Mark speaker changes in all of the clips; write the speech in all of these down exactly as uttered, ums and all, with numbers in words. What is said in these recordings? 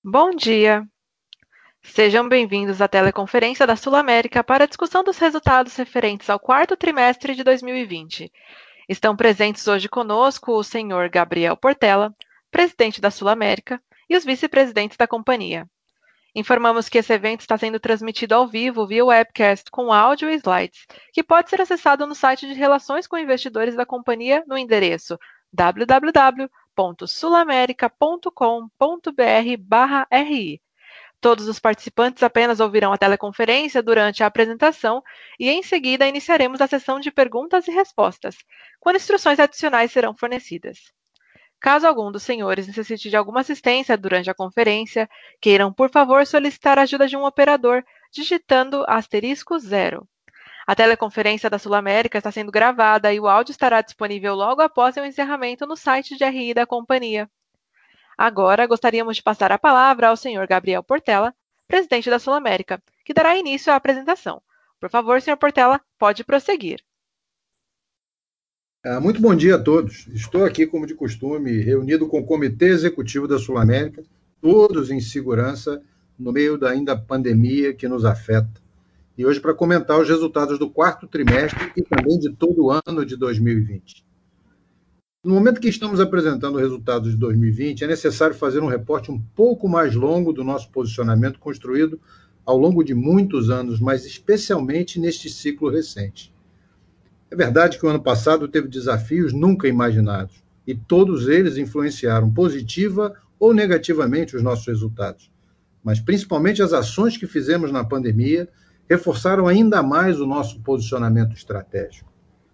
Speaker 1: Bom dia! Sejam bem-vindos à teleconferência da SulAmérica para a discussão dos resultados referentes ao quarto trimestre de dois mil e vinte. Estão presentes hoje conosco o senhor Gabriel Portela, presidente da SulAmérica, e os vice-presidentes da companhia. Informamos que esse evento está sendo transmitido ao vivo via webcast com áudio e slides, que pode ser acessado no site de Relações com Investidores da companhia no endereço w w w ponto sulamerica ponto com ponto b r barra r i. Todos os participantes apenas ouvirão a teleconferência durante a apresentação e, em seguida, iniciaremos a sessão de perguntas e respostas, quando instruções adicionais serão fornecidas. Caso algum dos senhores necessite de alguma assistência durante a conferência, queiram, por favor, solicitar a ajuda de um operador, digitando asterisco zero. A teleconferência da SulAmérica está sendo gravada e o áudio estará disponível logo após o encerramento no site de R I da companhia. Agora, gostaríamos de passar a palavra ao senhor Gabriel Portela, presidente da SulAmérica, que dará início à apresentação. Por favor, senhor Portela, pode prosseguir.
Speaker 2: Muito bom dia a todos. Estou aqui, como de costume, reunido com o Comitê Executivo da SulAmérica, todos em segurança, no meio da ainda pandemia que nos afeta. E hoje para comentar os resultados do quarto trimestre e também de todo o ano de dois mil e vinte. No momento que estamos apresentando os resultados de dois mil e vinte, é necessário fazer um reporte um pouco mais longo do nosso posicionamento construído ao longo de muitos anos, mas especialmente neste ciclo recente. É verdade que o ano passado teve desafios nunca imaginados, e todos eles influenciaram positiva ou negativamente os nossos resultados. Mas principalmente as ações que fizemos na pandemia reforçaram ainda mais o nosso posicionamento estratégico.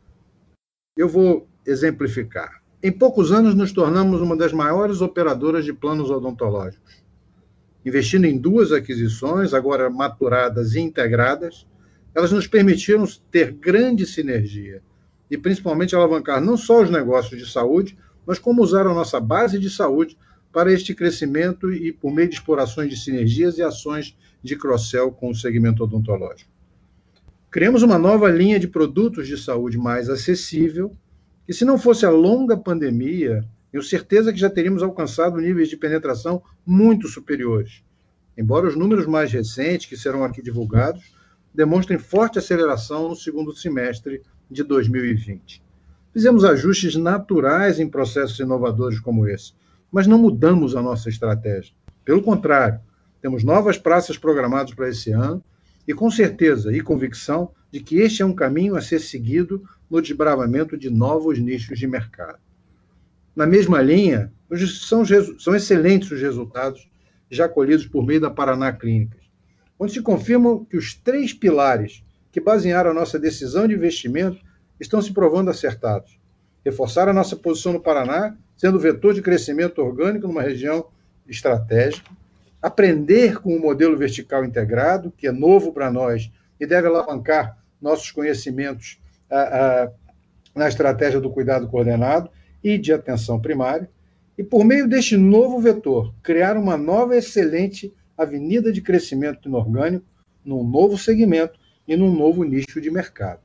Speaker 2: Eu vou exemplificar. Em poucos anos, nos tornamos uma das maiores operadoras de planos odontológicos. Investindo em duas aquisições, agora maturadas e integradas, elas nos permitiram ter grande sinergia e, principalmente, alavancar não só os negócios de saúde, mas como usar a nossa base de saúde para este crescimento e por meio de explorações de sinergias e ações de cross-sell com o segmento odontológico. Criamos uma nova linha de produtos de saúde mais acessível, e se não fosse a longa pandemia, tenho certeza que já teríamos alcançado níveis de penetração muito superiores. Embora os números mais recentes, que serão aqui divulgados, demonstrem forte aceleração no segundo semestre de dois mil e vinte. Fizemos ajustes naturais em processos inovadores como esse, mas não mudamos a nossa estratégia. Pelo contrário, temos novas praças programadas para esse ano e com certeza e convicção de que este é um caminho a ser seguido no desbravamento de novos nichos de mercado. Na mesma linha, são, são excelentes os resultados já colhidos por meio da Paraná Clínicas, onde se confirmam que os três pilares que basearam a nossa decisão de investimento estão se provando acertados. Reforçar a nossa posição no Paraná, sendo vetor de crescimento orgânico numa região estratégica, aprender com o modelo vertical integrado, que é novo para nós e deve alavancar nossos conhecimentos a, a, na estratégia do cuidado coordenado e de atenção primária, e por meio deste novo vetor, criar uma nova excelente avenida de crescimento inorgânico num novo segmento e num novo nicho de mercado.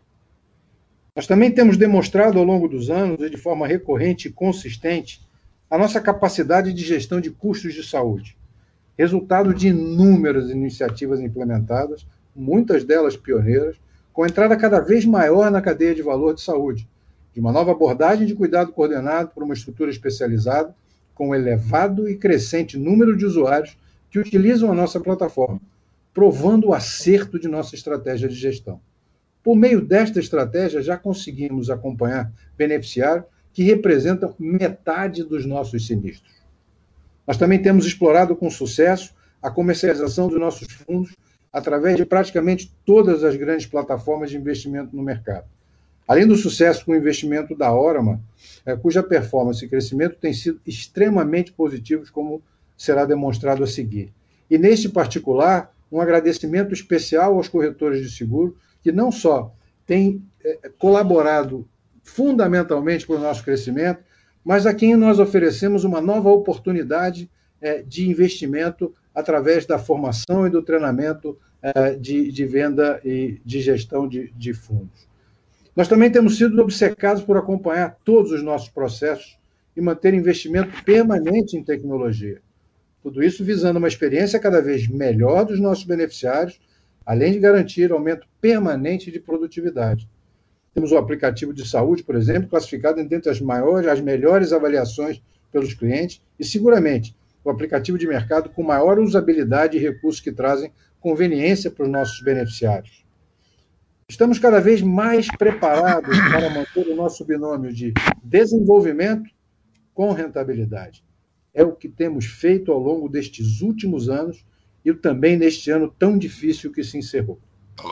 Speaker 2: Nós também temos demonstrado ao longo dos anos, e de forma recorrente e consistente, a nossa capacidade de gestão de custos de saúde, resultado de inúmeras iniciativas implementadas, muitas delas pioneiras, com entrada cada vez maior na cadeia de valor de saúde, de uma nova abordagem de cuidado coordenado por uma estrutura especializada, com um elevado e crescente número de usuários que utilizam a nossa plataforma, provando o acerto de nossa estratégia de gestão. Por meio desta estratégia, já conseguimos acompanhar beneficiários que representam metade dos nossos sinistros. Nós também temos explorado com sucesso a comercialização dos nossos fundos através de praticamente todas as grandes plataformas de investimento no mercado. Além do sucesso com o investimento da Orama, cuja performance e crescimento têm sido extremamente positivos, como será demonstrado a seguir. E, neste particular, um agradecimento especial aos corretores de seguro, que não só têm é, colaborado fundamentalmente para o nosso crescimento, mas a quem nós oferecemos uma nova oportunidade é, de investimento através da formação e do treinamento é, de, de venda e de gestão de, de fundos. Nós também temos sido obcecados por acompanhar todos os nossos processos e manter investimento permanente em tecnologia. Tudo isso visando uma experiência cada vez melhor dos nossos beneficiários, além de garantir aumento permanente de produtividade. Temos o aplicativo de saúde, por exemplo, classificado entre as maiores, as melhores avaliações pelos clientes e, seguramente, o aplicativo de mercado com maior usabilidade e recursos que trazem conveniência para os nossos beneficiários. Estamos cada vez mais preparados para manter o nosso binômio de desenvolvimento com rentabilidade. É o que temos feito ao longo destes últimos anos e também neste ano tão difícil que se encerrou.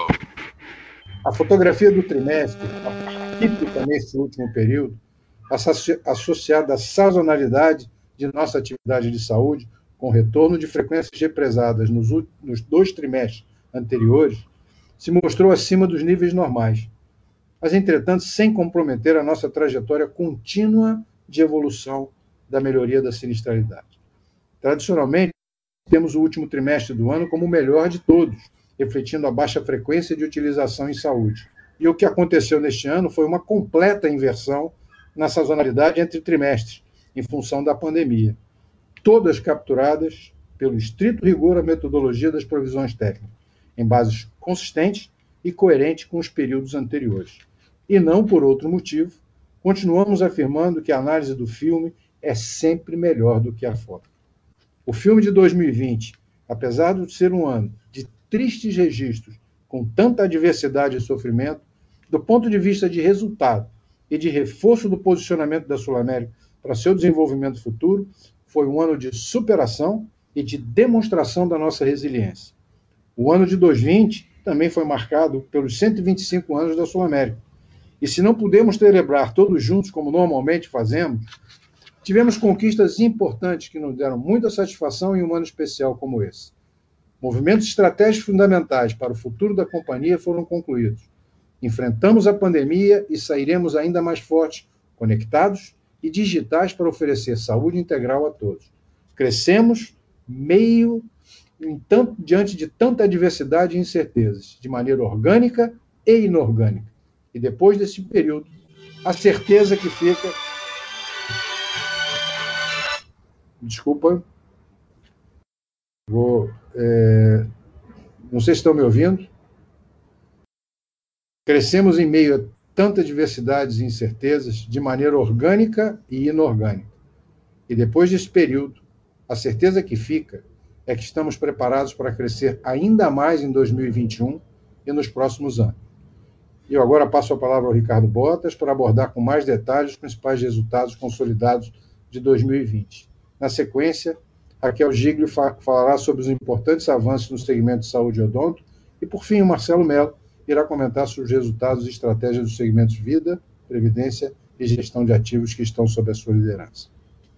Speaker 2: A fotografia do trimestre, típica nesse último período, associada à sazonalidade de nossa atividade de saúde, com retorno de frequências represadas nos, nos dois trimestres anteriores, se mostrou acima dos níveis normais, mas, entretanto, sem comprometer a nossa trajetória contínua de evolução da melhoria da sinistralidade. Tradicionalmente, temos o último trimestre do ano como o melhor de todos, refletindo a baixa frequência de utilização em saúde. E o que aconteceu neste ano foi uma completa inversão na sazonalidade entre trimestres, em função da pandemia, todas capturadas pelo estrito rigor à metodologia das provisões técnicas, em bases consistentes e coerentes com os períodos anteriores. E não por outro motivo, continuamos afirmando que a análise do filme é sempre melhor do que a foto. O filme de dois mil e vinte, apesar de ser um ano de tristes registros, com tanta adversidade e sofrimento, do ponto de vista de resultado e de reforço do posicionamento da Sul América para seu desenvolvimento futuro, foi um ano de superação e de demonstração da nossa resiliência. O ano de dois mil e vinte também foi marcado pelos cento e vinte e cinco anos da Sul América. E se não pudemos celebrar todos juntos, como normalmente fazemos, tivemos conquistas importantes que nos deram muita satisfação em um ano especial como esse. Movimentos estratégicos fundamentais para o futuro da companhia foram concluídos. Enfrentamos a pandemia e sairemos ainda mais fortes, conectados e digitais para oferecer saúde integral a todos. Crescemos meio em tanto, diante de tanta adversidade e incertezas, de maneira orgânica e inorgânica. E depois desse período, a certeza que fica... Desculpa. Vou... É... Não sei se estão me ouvindo. Crescemos em meio a tantas diversidades e incertezas, de maneira orgânica e inorgânica. E depois desse período, a certeza que fica é que estamos preparados para crescer ainda mais em dois mil e vinte e um e nos próximos anos. E eu agora passo a palavra ao Ricardo Bottas para abordar com mais detalhes os principais resultados consolidados de dois mil e vinte. Na sequência, Raquel Giglio falará sobre os importantes avanços no segmento de saúde e odonto e, por fim, o Marcelo Mello irá comentar sobre os resultados e estratégias dos segmentos vida, previdência e gestão de ativos que estão sob a sua liderança.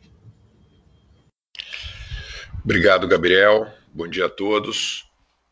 Speaker 3: Obrigado, Gabriel. Bom dia a todos.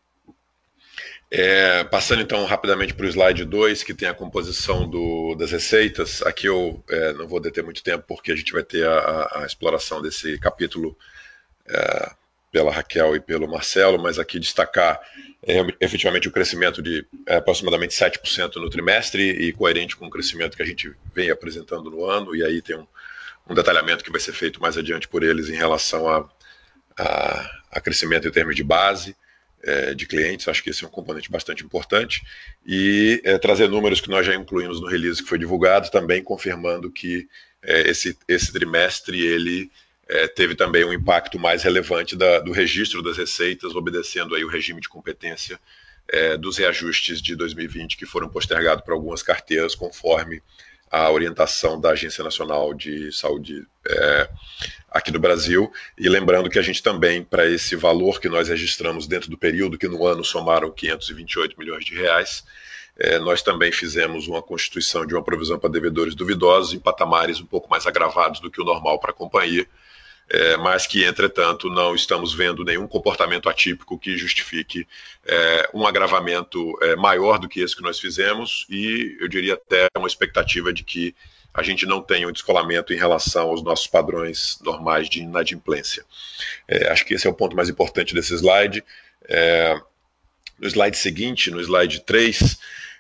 Speaker 3: É, passando então rapidamente para o slide dois, que tem a composição do, das receitas. Aqui eu é, não vou deter muito tempo, porque a gente vai ter a, a exploração desse capítulo é, pela Raquel e pelo Marcelo, mas aqui destacar é, efetivamente o crescimento de é, aproximadamente sete por cento no trimestre e coerente com o crescimento que a gente vem apresentando no ano, e aí tem um, um detalhamento que vai ser feito mais adiante por eles em relação a, a, a crescimento em termos de base é, de clientes. Acho que esse é um componente bastante importante, e é, trazer números que nós já incluímos no release que foi divulgado, também confirmando que é, esse, esse trimestre ele É, teve também um impacto mais relevante da, do registro das receitas, obedecendo aí o regime de competência é, dos reajustes de dois mil e vinte, que foram postergados para algumas carteiras, conforme a orientação da Agência Nacional de Saúde é, aqui do Brasil. E lembrando que a gente também, para esse valor que nós registramos dentro do período, que no ano somaram quinhentos e vinte e oito milhões de reais, é, nós também fizemos uma constituição de uma provisão para devedores duvidosos em patamares um pouco mais agravados do que o normal para a companhia, É, mas que, entretanto, não estamos vendo nenhum comportamento atípico que justifique é, um agravamento é, maior do que esse que nós fizemos, e eu diria até uma expectativa de que a gente não tenha um descolamento em relação aos nossos padrões normais de inadimplência. É, acho que esse é o ponto mais importante desse slide. É, no slide seguinte, no slide três,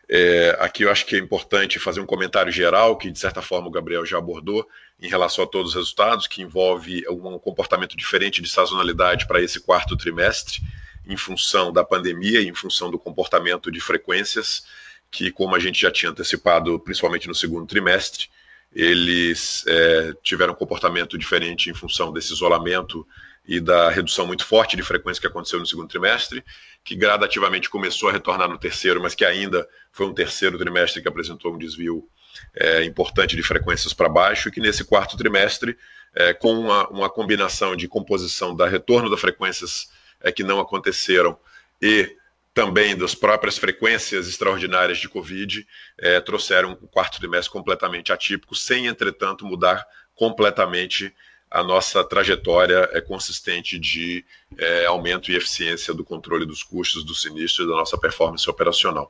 Speaker 3: É, aqui eu acho que é importante fazer um comentário geral, que de certa forma o Gabriel já abordou, em relação a todos os resultados, que envolve um comportamento diferente de sazonalidade para esse quarto trimestre, em função da pandemia e em função do comportamento de frequências, que, como a gente já tinha antecipado, principalmente no segundo trimestre, eles é, tiveram um comportamento diferente em função desse isolamento e da redução muito forte de frequência que aconteceu no segundo trimestre, que gradativamente começou a retornar no terceiro, mas que ainda foi um terceiro trimestre que apresentou um desvio é, importante de frequências para baixo, e que nesse quarto trimestre, é, com uma, uma combinação de composição da retorno das frequências é, que não aconteceram e também das próprias frequências extraordinárias de Covid, é, trouxeram um quarto trimestre completamente atípico, sem, entretanto, mudar completamente a nossa trajetória é consistente de é, aumento e eficiência do controle dos custos, do sinistro e da nossa performance operacional.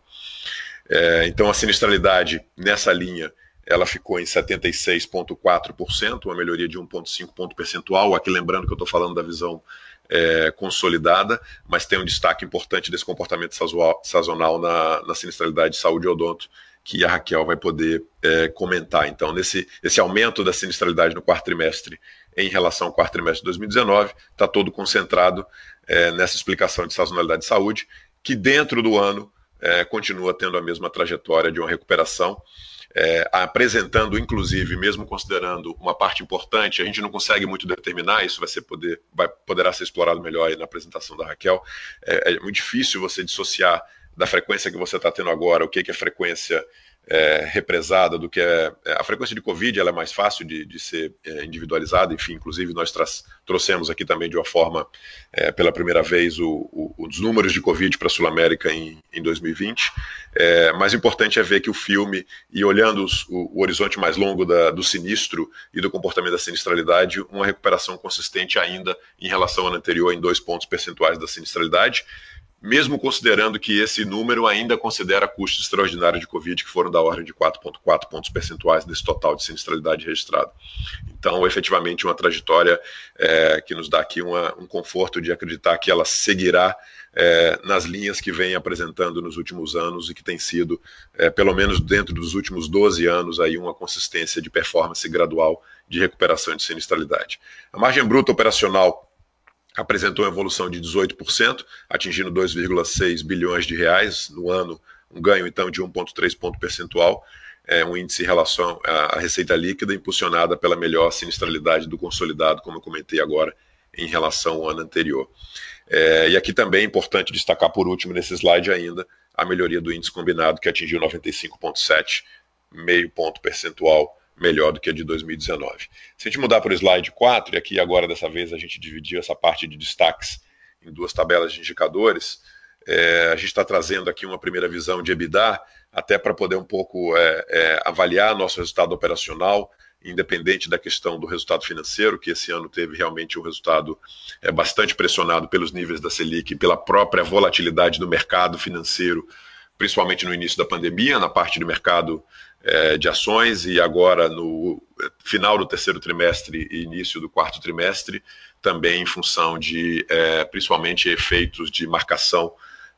Speaker 3: É, então, a sinistralidade nessa linha, ela ficou em setenta e seis vírgula quatro por cento, uma melhoria de um vírgula cinco ponto percentual. Aqui lembrando que eu estou falando da visão é, consolidada, mas tem um destaque importante desse comportamento sazonal na, na sinistralidade de saúde e odonto, que a Raquel vai poder é, comentar. Então, nesse esse aumento da sinistralidade no quarto trimestre em relação ao quarto trimestre de dois mil e dezenove, está todo concentrado é, nessa explicação de sazonalidade de saúde, que dentro do ano é, continua tendo a mesma trajetória de uma recuperação, é, apresentando, inclusive, mesmo considerando uma parte importante, a gente não consegue muito determinar, isso vai ser poder, vai, poderá ser explorado melhor aí na apresentação da Raquel. É, é muito difícil você dissociar da frequência que você está tendo agora, o que, que é frequência é, represada, do que é... A frequência de Covid ela é mais fácil de, de ser é, individualizada, enfim, inclusive nós trouxemos aqui também de uma forma, é, pela primeira vez, o, o, os números de Covid para a Sul-América em, em dois mil e vinte, é, mas o importante é ver que o filme, e olhando os, o, o horizonte mais longo da, do sinistro e do comportamento da sinistralidade, uma recuperação consistente ainda em relação ao ano anterior, em dois pontos percentuais da sinistralidade, mesmo considerando que esse número ainda considera custos extraordinários de Covid, que foram da ordem de quatro vírgula quatro pontos percentuais desse total de sinistralidade registrado. Então, efetivamente, uma trajetória é, que nos dá aqui uma, um conforto de acreditar que ela seguirá é, nas linhas que vem apresentando nos últimos anos e que tem sido, é, pelo menos dentro dos últimos doze anos, aí uma consistência de performance gradual de recuperação de sinistralidade. A margem bruta operacional apresentou uma evolução de dezoito por cento, atingindo dois vírgula seis bilhões de reais no ano, um ganho então de um vírgula três ponto percentual, é, um índice em relação à receita líquida impulsionada pela melhor sinistralidade do consolidado, como eu comentei agora, em relação ao ano anterior. É, e aqui também é importante destacar por último nesse slide ainda a melhoria do índice combinado, que atingiu noventa e cinco vírgula sete, meio ponto percentual melhor do que a de dois mil e dezenove. Se a gente mudar para o slide quatro, e aqui agora dessa vez a gente dividiu essa parte de destaques em duas tabelas de indicadores, é, a gente está trazendo aqui uma primeira visão de EBITDA, até para poder um pouco é, é, avaliar nosso resultado operacional, independente da questão do resultado financeiro, que esse ano teve realmente um resultado é, bastante pressionado pelos níveis da Selic e pela própria volatilidade do mercado financeiro, principalmente no início da pandemia, na parte do mercado é, de ações, e agora no final do terceiro trimestre e início do quarto trimestre, também em função de, é, principalmente, efeitos de marcação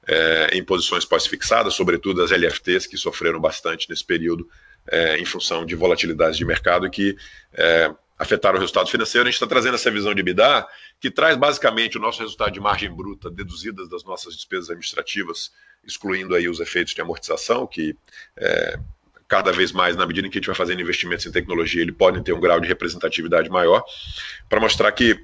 Speaker 3: é, em posições pós-fixadas, sobretudo as L F Ts, que sofreram bastante nesse período, é, em função de volatilidades de mercado e que é, afetaram o resultado financeiro. A gente está trazendo essa visão de EBITDA, que traz basicamente o nosso resultado de margem bruta, deduzidas das nossas despesas administrativas, excluindo aí os efeitos de amortização, que é, cada vez mais, na medida em que a gente vai fazendo investimentos em tecnologia, ele podem ter um grau de representatividade maior, para mostrar que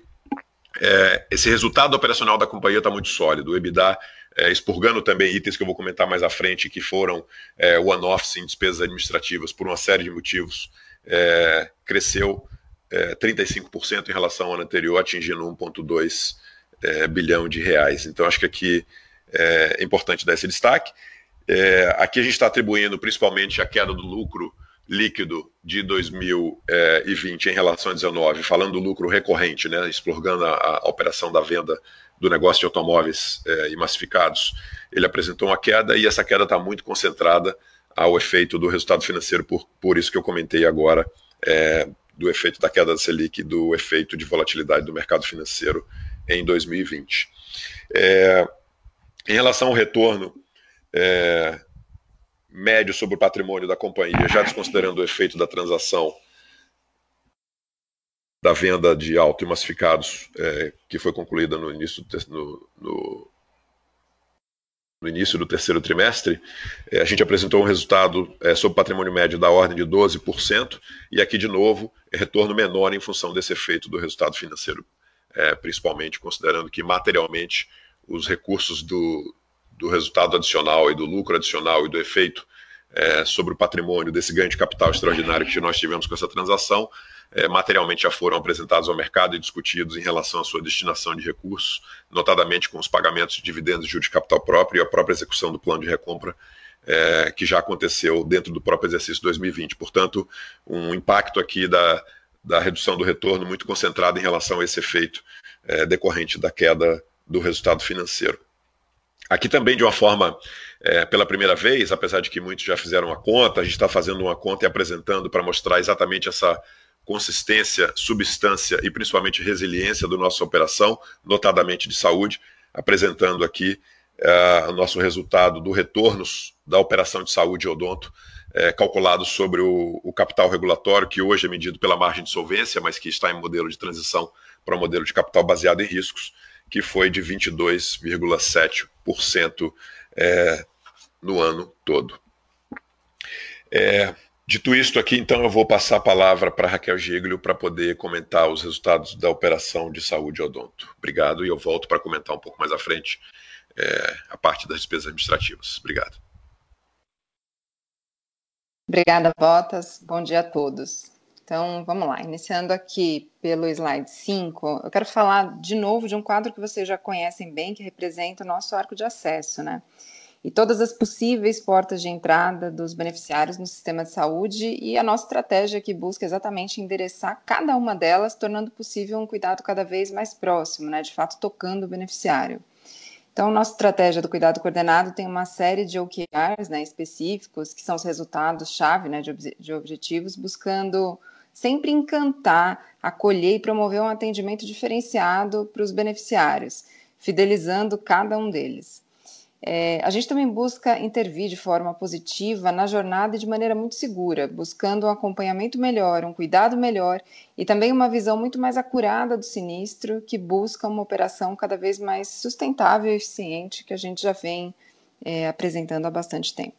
Speaker 3: é, esse resultado operacional da companhia está muito sólido. O EBITDA, é, expurgando também itens que eu vou comentar mais à frente, que foram é, one-offs em despesas administrativas por uma série de motivos, é, cresceu é, trinta e cinco por cento em relação ao ano anterior, atingindo um vírgula dois é, bilhão de reais. Então, acho que aqui é importante dar esse destaque. É, aqui a gente está atribuindo principalmente a queda do lucro líquido de dois mil e vinte em relação a dezenove, falando do lucro recorrente, né, expurgando a, a operação da venda do negócio de automóveis é, e massificados. Ele apresentou uma queda e essa queda está muito concentrada ao efeito do resultado financeiro, por, por isso que eu comentei agora, é, do efeito da queda da Selic e do efeito de volatilidade do mercado financeiro em dois mil e vinte. É, em relação ao retorno, é, médio sobre o patrimônio da companhia, já desconsiderando o efeito da transação da venda de auto e massificados, é, que foi concluída no início do, no, no, no início do terceiro trimestre, é, a gente apresentou um resultado é, sobre patrimônio médio da ordem de doze por cento, e aqui, de novo, é retorno menor em função desse efeito do resultado financeiro, é, principalmente considerando que, materialmente, os recursos do, do resultado adicional e do lucro adicional e do efeito é, sobre o patrimônio desse ganho de capital extraordinário que nós tivemos com essa transação, é, materialmente já foram apresentados ao mercado e discutidos em relação à sua destinação de recursos, notadamente com os pagamentos de dividendos de juros de capital próprio e a própria execução do plano de recompra, é, que já aconteceu dentro do próprio exercício dois mil e vinte. Portanto, um impacto aqui da, da redução do retorno muito concentrado em relação a esse efeito é, decorrente da queda do resultado financeiro. Aqui também, de uma forma, é, pela primeira vez, apesar de que muitos já fizeram a conta, a gente está fazendo uma conta e apresentando para mostrar exatamente essa consistência, substância e principalmente resiliência da nossa operação, notadamente de saúde, apresentando aqui é, o nosso resultado do retorno da operação de saúde e odonto, é, calculado sobre o, o capital regulatório, que hoje é medido pela margem de solvência, mas que está em modelo de transição para um modelo de capital baseado em riscos, que foi de vinte e dois vírgula sete por cento é, no ano todo. É, dito isto aqui, então, eu vou passar a palavra para a Raquel Giglio para poder comentar os resultados da operação de saúde odonto. Obrigado, e eu volto para comentar um pouco mais à frente é, a parte das despesas administrativas. Obrigado.
Speaker 4: Obrigada, Botas. Bom dia a todos. Então, vamos lá. Iniciando aqui pelo slide cinco, eu quero falar de novo de um quadro que vocês já conhecem bem, que representa o nosso arco de acesso, né? E todas as possíveis portas de entrada dos beneficiários no sistema de saúde e a nossa estratégia que busca exatamente endereçar cada uma delas, tornando possível um cuidado cada vez mais próximo, né? De fato, tocando o beneficiário. Então, nossa estratégia do cuidado coordenado tem uma série de O K Rs, né, específicos, que são os resultados-chave, né, de, ob- de objetivos, buscando sempre encantar, acolher e promover um atendimento diferenciado para os beneficiários, fidelizando cada um deles. É, a gente também busca intervir de forma positiva na jornada e de maneira muito segura, buscando um acompanhamento melhor, um cuidado melhor e também uma visão muito mais acurada do sinistro, que busca uma operação cada vez mais sustentável e eficiente, que a gente já vem é, apresentando há bastante tempo.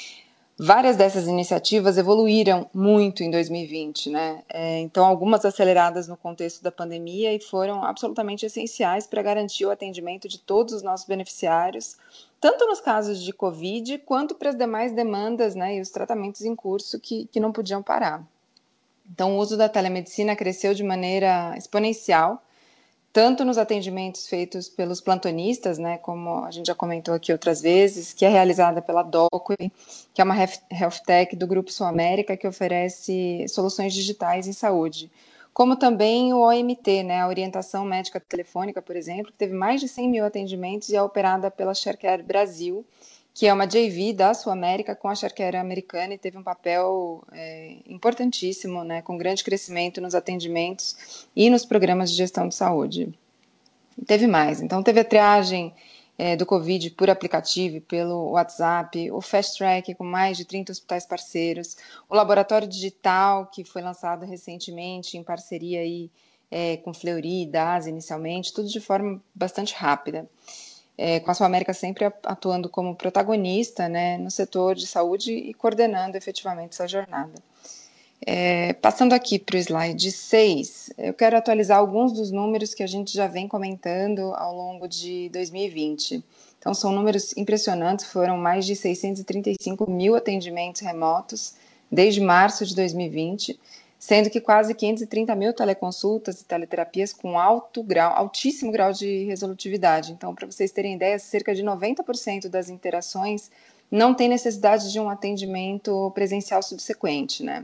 Speaker 4: Várias dessas iniciativas evoluíram muito em dois mil e vinte, né? É, então, algumas aceleradas no contexto da pandemia e foram absolutamente essenciais para garantir o atendimento de todos os nossos beneficiários, tanto nos casos de Covid, quanto para as demais demandas, né, e os tratamentos em curso que, que não podiam parar. Então, o uso da telemedicina cresceu de maneira exponencial, tanto nos atendimentos feitos pelos plantonistas, né, como a gente já comentou aqui outras vezes, que é realizada pela Docway, que é uma health tech do Grupo Sul América, que oferece soluções digitais em saúde, como também o O M T, né, a Orientação Médica Telefônica, por exemplo, que teve mais de cem mil atendimentos e é operada pela Sharecare Brasil, que é uma J V da Sul América com a Sharecare americana e teve um papel é, importantíssimo, né, com grande crescimento nos atendimentos e nos programas de gestão de saúde. Teve mais, então teve a triagem é, do Covid por aplicativo e pelo WhatsApp, o Fast Track com mais de trinta hospitais parceiros, o laboratório digital que foi lançado recentemente em parceria aí, é, com Fleury e D A S inicialmente, tudo de forma bastante rápida. É, com a Sul América sempre atuando como protagonista, né, no setor de saúde e coordenando efetivamente essa jornada. É, passando aqui para o slide seis, eu quero atualizar alguns dos números que a gente já vem comentando ao longo de dois mil e vinte. Então, são números impressionantes, foram mais de seiscentos e trinta e cinco mil atendimentos remotos desde março de dois mil e vinte, sendo que quase quinhentos e trinta mil teleconsultas e teleterapias com alto grau, altíssimo grau de resolutividade. Então, para vocês terem ideia, cerca de noventa por cento das interações não tem necessidade de um atendimento presencial subsequente, né?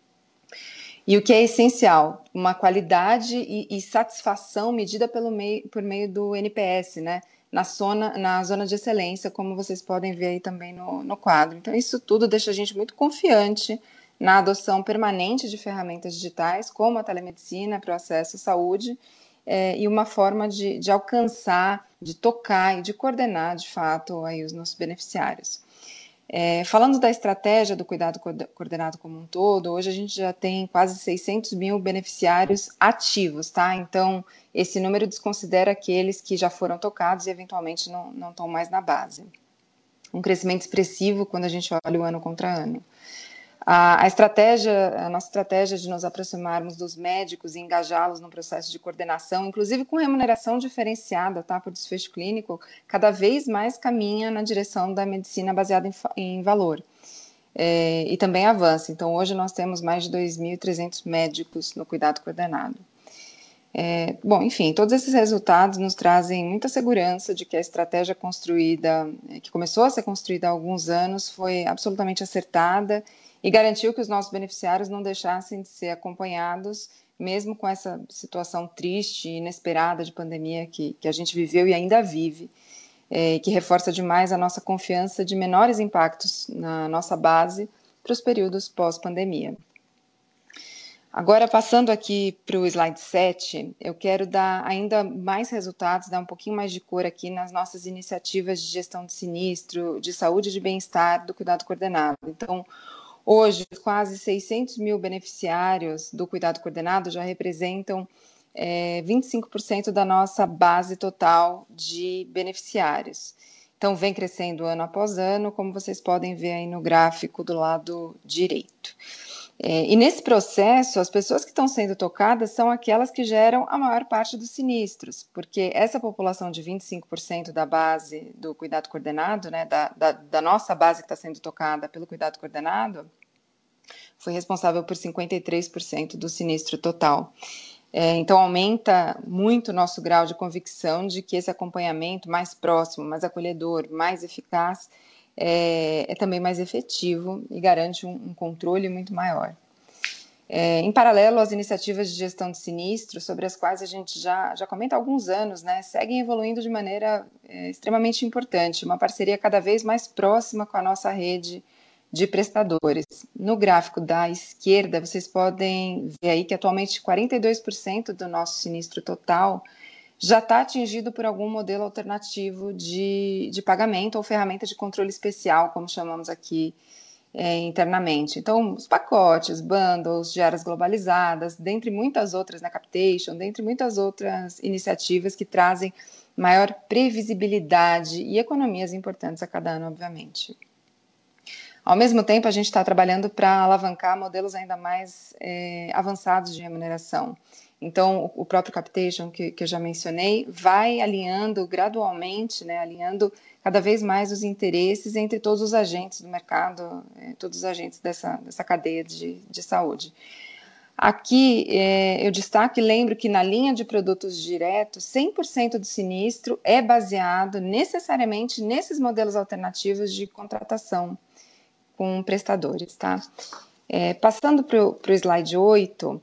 Speaker 4: E o que é essencial, uma qualidade e, e satisfação medida pelo meio, por meio do N P S, né? Na zona, na zona de excelência, como vocês podem ver aí também no, no quadro. Então, isso tudo deixa a gente muito confiante na adoção permanente de ferramentas digitais, como a telemedicina para o acesso à saúde, é, e uma forma de, de alcançar, de tocar e de coordenar, de fato, aí os nossos beneficiários. É, falando da estratégia do cuidado coordenado como um todo, hoje a gente já tem quase seiscentos mil beneficiários ativos, tá? Então, esse número desconsidera aqueles que já foram tocados e eventualmente não, não estão mais na base. Um crescimento expressivo quando a gente olha o ano contra ano. A, a estratégia, a nossa estratégia de nos aproximarmos dos médicos e engajá-los no processo de coordenação, inclusive com remuneração diferenciada, tá, por desfecho clínico, cada vez mais caminha na direção da medicina baseada em, em valor. É, e também avança. Então, hoje nós temos mais de dois mil e trezentos médicos no cuidado coordenado. É, bom, enfim, todos esses resultados nos trazem muita segurança de que a estratégia construída, que começou a ser construída há alguns anos, foi absolutamente acertada e garantiu que os nossos beneficiários não deixassem de ser acompanhados, mesmo com essa situação triste e inesperada de pandemia que, que a gente viveu e ainda vive, é, que reforça demais a nossa confiança de menores impactos na nossa base para os períodos pós-pandemia. Agora, passando aqui para o slide sete, eu quero dar ainda mais resultados, dar um pouquinho mais de cor aqui nas nossas iniciativas de gestão de sinistro, de saúde e de bem-estar do cuidado coordenado. Então, hoje, quase seiscentos mil beneficiários do cuidado coordenado já representam é, vinte e cinco por cento da nossa base total de beneficiários. Então, vem crescendo ano após ano, como vocês podem ver aí no gráfico do lado direito. É, e nesse processo, as pessoas que estão sendo tocadas são aquelas que geram a maior parte dos sinistros, porque essa população de vinte e cinco por cento da base do cuidado coordenado, né, da, da, da nossa base que está sendo tocada pelo cuidado coordenado, foi responsável por cinquenta e três por cento do sinistro total. É, então, aumenta muito o nosso grau de convicção de que esse acompanhamento mais próximo, mais acolhedor, mais eficaz, é, é também mais efetivo e garante um, um controle muito maior. É, em paralelo, as iniciativas de gestão de sinistro, sobre as quais a gente já, já comenta há alguns anos, né, seguem evoluindo de maneira é, extremamente importante, uma parceria cada vez mais próxima com a nossa rede de prestadores. No gráfico da esquerda, vocês podem ver aí que atualmente quarenta e dois por cento do nosso sinistro total já está atingido por algum modelo alternativo de, de pagamento ou ferramenta de controle especial, como chamamos aqui é, internamente. Então, os pacotes, bundles, diárias globalizadas, dentre muitas outras, na Capitation, dentre muitas outras iniciativas que trazem maior previsibilidade e economias importantes a cada ano, obviamente. Ao mesmo tempo, a gente está trabalhando para alavancar modelos ainda mais é, avançados de remuneração. Então, o próprio Capitation, que, que eu já mencionei, vai alinhando gradualmente, né, alinhando cada vez mais os interesses entre todos os agentes do mercado, é, todos os agentes dessa, dessa cadeia de, de saúde. Aqui, é, eu destaco e lembro que na linha de produtos diretos, cem por cento do sinistro é baseado necessariamente nesses modelos alternativos de contratação com prestadores, tá? É, passando para o slide oito,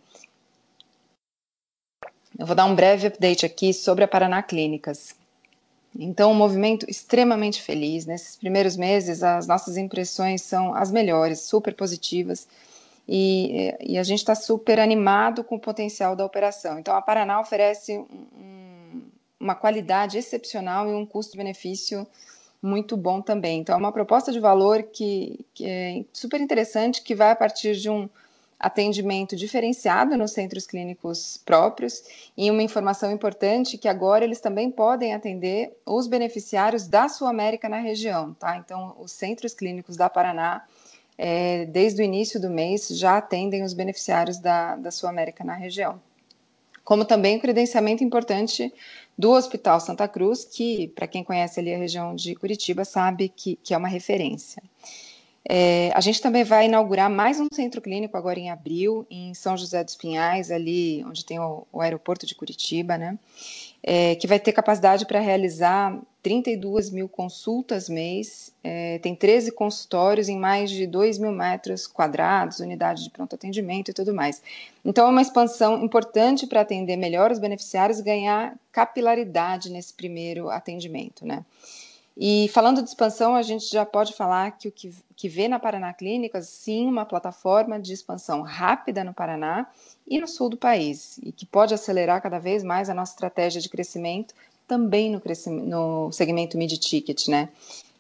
Speaker 4: eu vou dar um breve update aqui sobre a Paraná Clínicas. Então, um movimento extremamente feliz. Nesses primeiros meses, as nossas impressões são as melhores, super positivas, e, e a gente está super animado com o potencial da operação. Então, a Paraná oferece um, uma qualidade excepcional e um custo-benefício muito bom também. Então, é uma proposta de valor que, que é super interessante, que vai a partir de um atendimento diferenciado nos centros clínicos próprios e uma informação importante que agora eles também podem atender os beneficiários da Sul América na região, tá? Então, os centros clínicos da Paraná, é, desde o início do mês, já atendem os beneficiários da, da Sul América na região. Como também o credenciamento importante do Hospital Santa Cruz, que, para quem conhece ali a região de Curitiba, sabe que, que é uma referência. É, a gente também vai inaugurar mais um centro clínico agora em abril, em São José dos Pinhais, ali onde tem o, o aeroporto de Curitiba, né? É, que vai ter capacidade para realizar trinta e duas mil consultas mês, é, tem treze consultórios em mais de dois mil metros quadrados, unidade de pronto atendimento e tudo mais. Então, é uma expansão importante para atender melhor os beneficiários e ganhar capilaridade nesse primeiro atendimento, né? E falando de expansão, a gente já pode falar que o que, que vê na Paraná Clínicas, sim, uma plataforma de expansão rápida no Paraná e no sul do país, e que pode acelerar cada vez mais a nossa estratégia de crescimento, também no, crescimento, no segmento mid-ticket, né?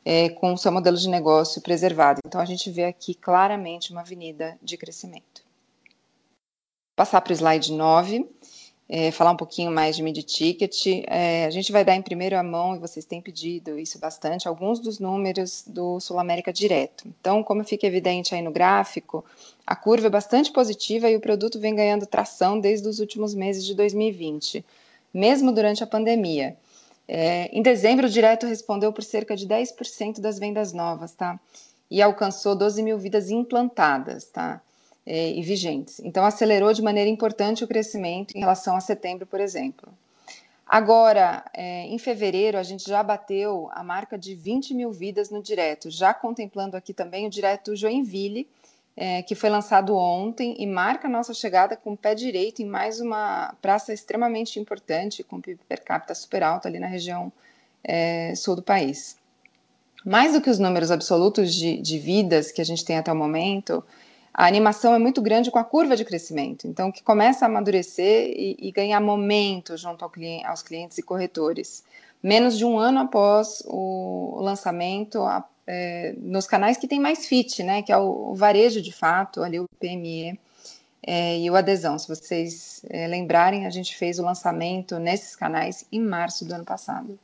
Speaker 4: é, com o seu modelo de negócio preservado. Então, a gente vê aqui claramente uma avenida de crescimento. Passar para o slide nove, é, falar um pouquinho mais de mid-ticket. É, a gente vai dar em primeira mão, e vocês têm pedido isso bastante, alguns dos números do Sul América Direto. Então, como fica evidente aí no gráfico, a curva é bastante positiva e o produto vem ganhando tração desde os últimos meses de dois mil e vinte, mesmo durante a pandemia. É, em dezembro, o Direto respondeu por cerca de dez por cento das vendas novas, tá? E alcançou doze mil vidas implantadas, tá? É, e vigentes. Então, acelerou de maneira importante o crescimento em relação a setembro, por exemplo. Agora, é, em fevereiro, a gente já bateu a marca de vinte mil vidas no Direto, já contemplando aqui também o Direto Joinville, é, que foi lançado ontem e marca a nossa chegada com o pé direito em mais uma praça extremamente importante, com P I B per capita super alto ali na região é, sul do país. Mais do que os números absolutos de, de vidas que a gente tem até o momento, a animação é muito grande com a curva de crescimento, então que começa a amadurecer e, e ganhar momento junto ao cliente, aos clientes e corretores. Menos de um ano após o lançamento, a, é, nos canais que tem mais fit, né, que é o, o varejo de fato, ali o P M E é, e o adesão. Se vocês é, lembrarem, a gente fez o lançamento nesses canais em março do ano passado.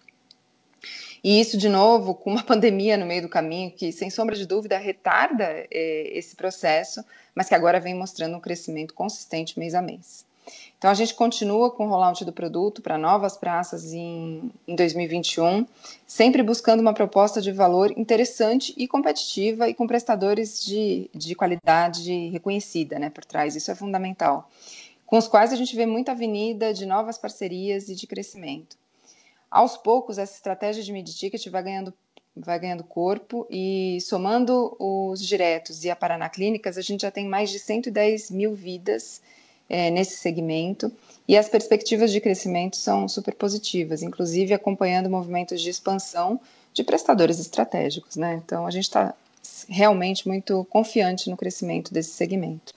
Speaker 4: E isso, de novo, com uma pandemia no meio do caminho, que, sem sombra de dúvida, retarda é, esse processo, mas que agora vem mostrando um crescimento consistente mês a mês. Então, a gente continua com o rollout do produto para novas praças em, em dois mil e vinte e um, sempre buscando uma proposta de valor interessante e competitiva e com prestadores de, de qualidade reconhecida, né, por trás. Isso é fundamental. Com os quais a gente vê muita avenida de novas parcerias e de crescimento. Aos poucos, essa estratégia de mid-ticket vai ganhando, vai ganhando corpo e, somando os diretos e a Paraná Clínicas, a gente já tem mais de cento e dez mil vidas é, nesse segmento e as perspectivas de crescimento são super positivas, inclusive acompanhando movimentos de expansão de prestadores estratégicos, né? Então, a gente está realmente muito confiante no crescimento desse segmento.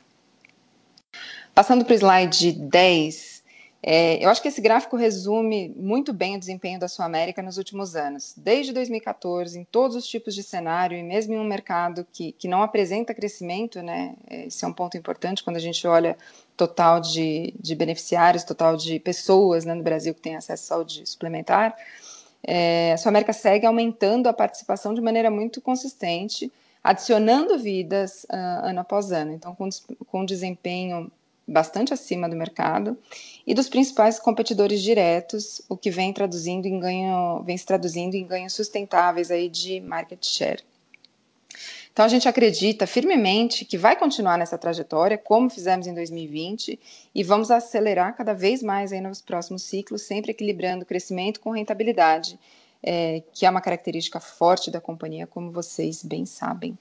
Speaker 4: Passando para o slide dez, É, eu acho que esse gráfico resume muito bem o desempenho da Sul América nos últimos anos. Desde dois mil e quatorze, em todos os tipos de cenário, e mesmo em um mercado que, que não apresenta crescimento, né? Esse é um ponto importante quando a gente olha total de, de beneficiários, total de pessoas, né, no Brasil que têm acesso à saúde suplementar. É, a Sul América segue aumentando a participação de maneira muito consistente, adicionando vidas uh, ano após ano. Então, com, com desempenho bastante acima do mercado e dos principais competidores diretos, o que vem traduzindo em ganho, vem se traduzindo em ganhos sustentáveis aí de market share. Então a gente acredita firmemente que vai continuar nessa trajetória, como fizemos em dois mil e vinte, e vamos acelerar cada vez mais aí nos próximos ciclos, sempre equilibrando crescimento com rentabilidade, é, que é uma característica forte da companhia, como vocês bem sabem.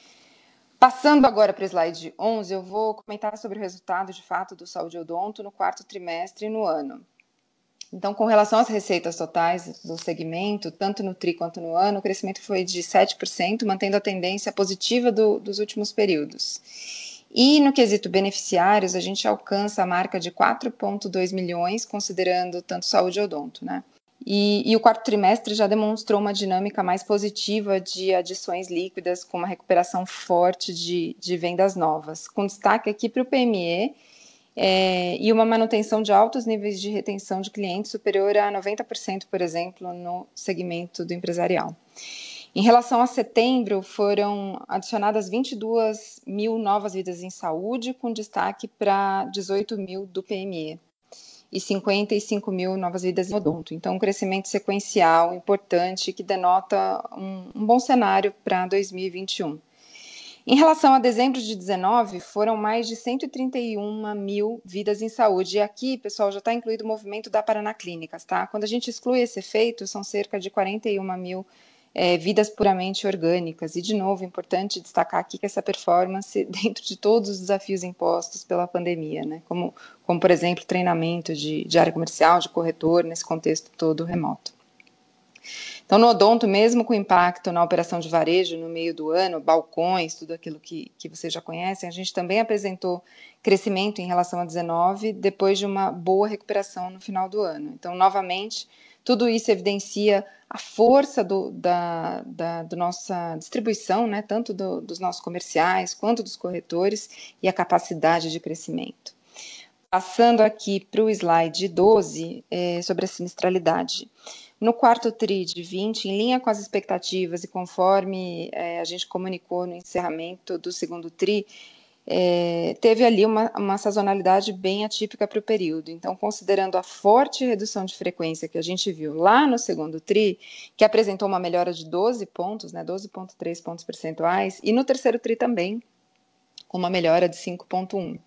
Speaker 4: Passando agora para o slide onze, eu vou comentar sobre o resultado de fato do Saúde Odonto no quarto trimestre e no ano. Então, com relação às receitas totais do segmento, tanto no tri quanto no ano, o crescimento foi de sete por cento, mantendo a tendência positiva do, dos últimos períodos. E no quesito beneficiários, a gente alcança a marca de quatro vírgula dois milhões, considerando tanto Saúde Odonto, né? E, e o quarto trimestre já demonstrou uma dinâmica mais positiva de adições líquidas, com uma recuperação forte de, de vendas novas, com destaque aqui para o P M E é, e uma manutenção de altos níveis de retenção de clientes superior a noventa por cento, por exemplo, no segmento do empresarial. Em relação a setembro, foram adicionadas vinte e duas mil novas vidas em saúde, com destaque para dezoito mil do P M E. E cinquenta e cinco mil novas vidas em odonto. Então, um crescimento sequencial importante que denota um, um bom cenário para dois mil e vinte e um. Em relação a dezembro de dezenove, foram mais de cento e trinta e uma mil vidas em saúde. E aqui, pessoal, já está incluído o movimento da Paraná Clínicas, tá? Quando a gente exclui esse efeito, são cerca de quarenta e uma mil É, vidas puramente orgânicas. E, de novo, é importante destacar aqui que essa performance, dentro de todos os desafios impostos pela pandemia, né? como, como, por exemplo, treinamento de, de área comercial, de corretor, nesse contexto todo remoto. Então, no odonto, mesmo com impacto na operação de varejo no meio do ano, balcões, tudo aquilo que, que vocês já conhecem, a gente também apresentou crescimento em relação a dezenove, depois de uma boa recuperação no final do ano. Então, novamente, tudo isso evidencia a força do, da, da do nossa distribuição, né, tanto do, dos nossos comerciais quanto dos corretores, e a capacidade de crescimento. Passando aqui para o slide doze, é, sobre a sinistralidade. No quarto tri de vinte, em linha com as expectativas e conforme é, a gente comunicou no encerramento do segundo tri, é, teve ali uma, uma sazonalidade bem atípica para o período. Então, considerando a forte redução de frequência que a gente viu lá no segundo tri, que apresentou uma melhora de doze pontos, né, doze vírgula três pontos percentuais, e no terceiro tri também, com uma melhora de cinco vírgula um.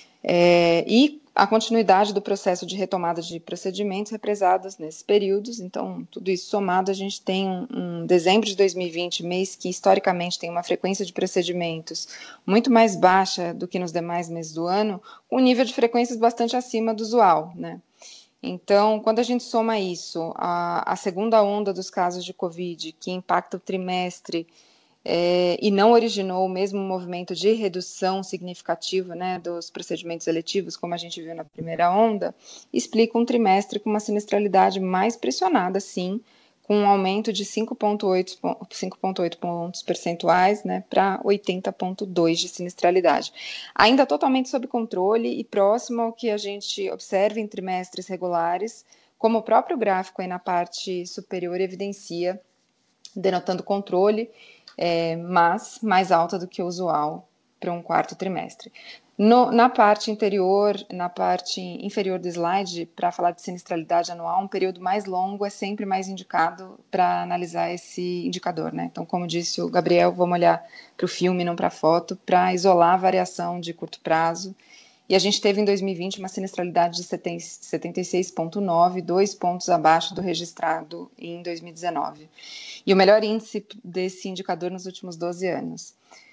Speaker 4: É, e a continuidade do processo de retomada de procedimentos represados nesses períodos. Então, tudo isso somado, a gente tem um, um dezembro de dois mil e vinte, mês que historicamente tem uma frequência de procedimentos muito mais baixa do que nos demais meses do ano, com um nível de frequências bastante acima do usual, né? Então, quando a gente soma isso, a, a segunda onda dos casos de Covid, que impacta o trimestre, É, e não originou o mesmo movimento de redução significativa, né, dos procedimentos eletivos, como a gente viu na primeira onda, explica um trimestre com uma sinistralidade mais pressionada, sim, com um aumento de cinco vírgula oito pontos percentuais, né, para oitenta vírgula dois de sinistralidade. Ainda totalmente sob controle e próximo ao que a gente observa em trimestres regulares, como o próprio gráfico aí na parte superior evidencia, denotando controle, É, mas mais alta do que o usual para um quarto trimestre. No, na parte interior, na parte inferior do slide, para falar de sinistralidade anual, um período mais longo é sempre mais indicado para analisar esse indicador, né? Então, como disse o Gabriel, vamos olhar para o filme, não para a foto, para isolar a variação de curto prazo. E a gente teve em dois mil e vinte uma sinistralidade de setenta e seis vírgula nove, dois pontos abaixo do registrado em dois mil e dezenove. E o melhor índice desse indicador nos últimos doze anos,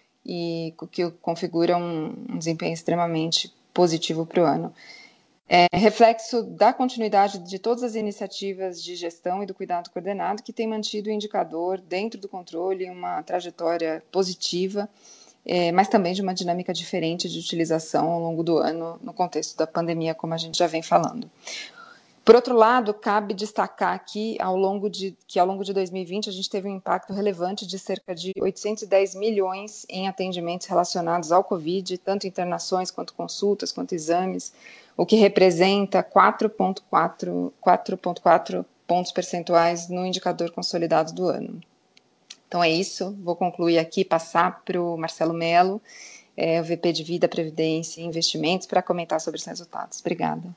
Speaker 4: e o que configura um, um desempenho extremamente positivo para o ano. É reflexo da continuidade de todas as iniciativas de gestão e do cuidado coordenado que tem mantido o indicador dentro do controle em uma trajetória positiva, é, mas também de uma dinâmica diferente de utilização ao longo do ano no contexto da pandemia, como a gente já vem falando. Por outro lado, cabe destacar aqui ao longo de, que ao longo de dois mil e vinte a gente teve um impacto relevante de cerca de oitocentos e dez milhões em atendimentos relacionados ao Covid, tanto internações quanto consultas, quanto exames, o que representa quatro vírgula quatro pontos percentuais no indicador consolidado do ano. Então é isso, vou concluir aqui, passar para o Marcelo Mello, é, o V P de Vida, Previdência e Investimentos, para comentar sobre os resultados. Obrigada.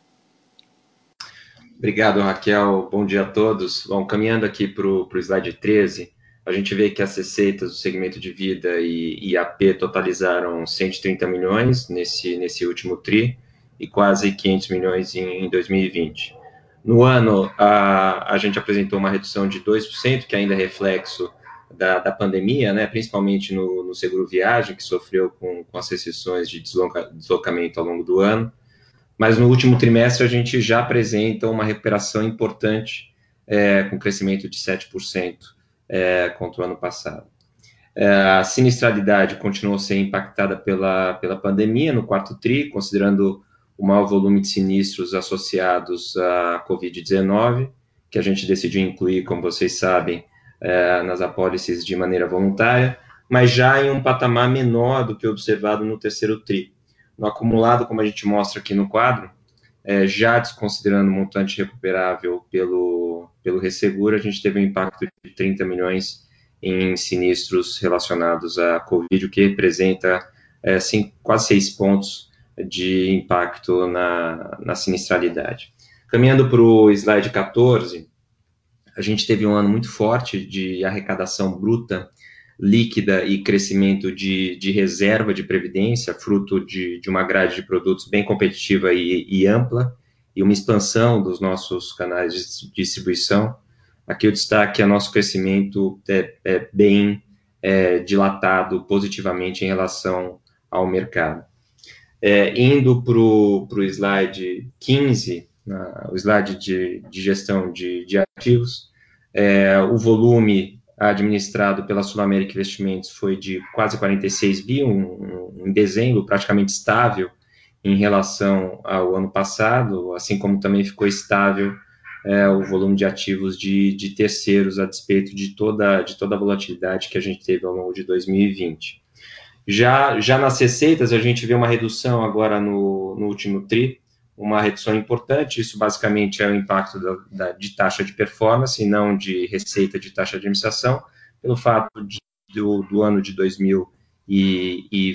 Speaker 5: Obrigado, Raquel. Bom dia a todos. Bom, caminhando aqui para o slide treze, a gente vê que as receitas do segmento de vida e, e A P totalizaram cento e trinta milhões nesse, nesse último tri e quase quinhentos milhões em, em dois mil e vinte. No ano, a, a gente apresentou uma redução de dois por cento, que ainda é reflexo da, da pandemia, né, principalmente no, no seguro viagem, que sofreu com, com as restrições de desloca, deslocamento ao longo do ano. Mas no último trimestre a gente já apresenta uma recuperação importante, é, com crescimento de sete por cento é, contra o ano passado. É, a sinistralidade continuou a ser impactada pela, pela pandemia no quarto tri, considerando o maior volume de sinistros associados à covid dezenove, que a gente decidiu incluir, como vocês sabem, é, nas apólices de maneira voluntária, mas já em um patamar menor do que observado no terceiro tri. No acumulado, como a gente mostra aqui no quadro, é, já desconsiderando o montante recuperável pelo, pelo resseguro, a gente teve um impacto de trinta milhões em sinistros relacionados à Covid, o que representa é, assim, quase seis pontos de impacto na, na sinistralidade. Caminhando para o slide quatorze, a gente teve um ano muito forte de arrecadação bruta líquida e crescimento de, de reserva de previdência, fruto de, de uma grade de produtos bem competitiva e, e ampla, e uma expansão dos nossos canais de distribuição. Aqui o destaque é nosso crescimento é, é bem é, dilatado positivamente em relação ao mercado. É, indo para o slide quinze, na, o slide de, de gestão de, de ativos, É, o volume administrado pela SulAmérica Investimentos foi de quase quarenta e seis bi, um, um, em dezembro, praticamente estável em relação ao ano passado, assim como também ficou estável é, o volume de ativos de, de terceiros, a despeito de toda, de toda a volatilidade que a gente teve ao longo de dois mil e vinte. Já, já nas receitas, a gente vê uma redução agora no, no último tri, uma redução importante, isso basicamente é o impacto da, da, de taxa de performance, e não de receita de taxa de administração, pelo fato de, do, do ano de dois mil e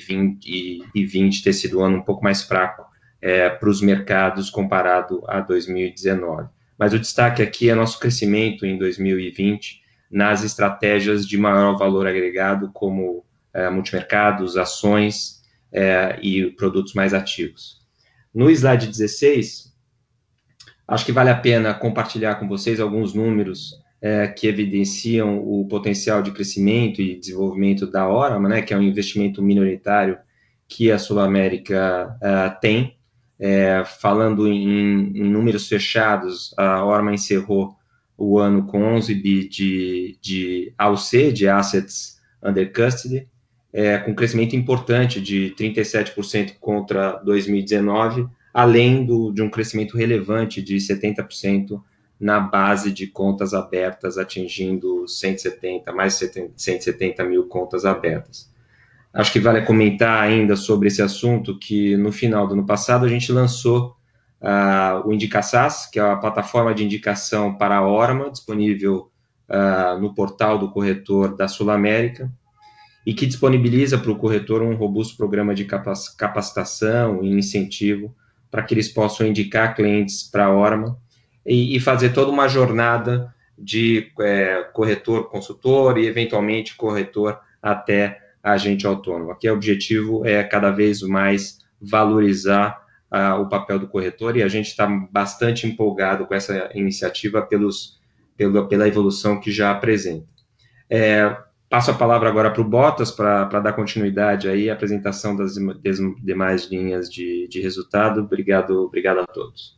Speaker 5: vinte ter sido um ano um pouco mais fraco é, para os mercados comparado a dois mil e dezenove. Mas o destaque aqui é nosso crescimento em dois mil e vinte nas estratégias de maior valor agregado, como é, multimercados, ações é, e produtos mais ativos. No slide dezesseis, acho que vale a pena compartilhar com vocês alguns números é, que evidenciam o potencial de crescimento e desenvolvimento da Orama, né, que é um investimento minoritário que a SulAmérica é, tem. É, falando em, em números fechados, a Orama encerrou o ano com onze bi de, de A U C, de Assets Under Custody, é, com crescimento importante de trinta e sete por cento contra dois mil e dezenove, além do, de um crescimento relevante de setenta por cento na base de contas abertas, atingindo cento e setenta, mais de cento e setenta mil contas abertas. Acho que vale comentar ainda sobre esse assunto que no final do ano passado a gente lançou uh, o IndicaSAS, que é a plataforma de indicação para a Orama, disponível uh, no portal do corretor da SulAmérica, e que disponibiliza para o corretor um robusto programa de capacitação e incentivo para que eles possam indicar clientes para a Orama e, e fazer toda uma jornada de é, corretor consultor e, eventualmente, corretor até agente autônomo. Aqui o objetivo é cada vez mais valorizar uh, o papel do corretor, e a gente está bastante empolgado com essa iniciativa pelos, pelo, pela evolução que já apresenta. É, passo a palavra agora para o Bottas, para dar continuidade aí à apresentação das demais linhas de, de resultado. Obrigado, obrigado a todos.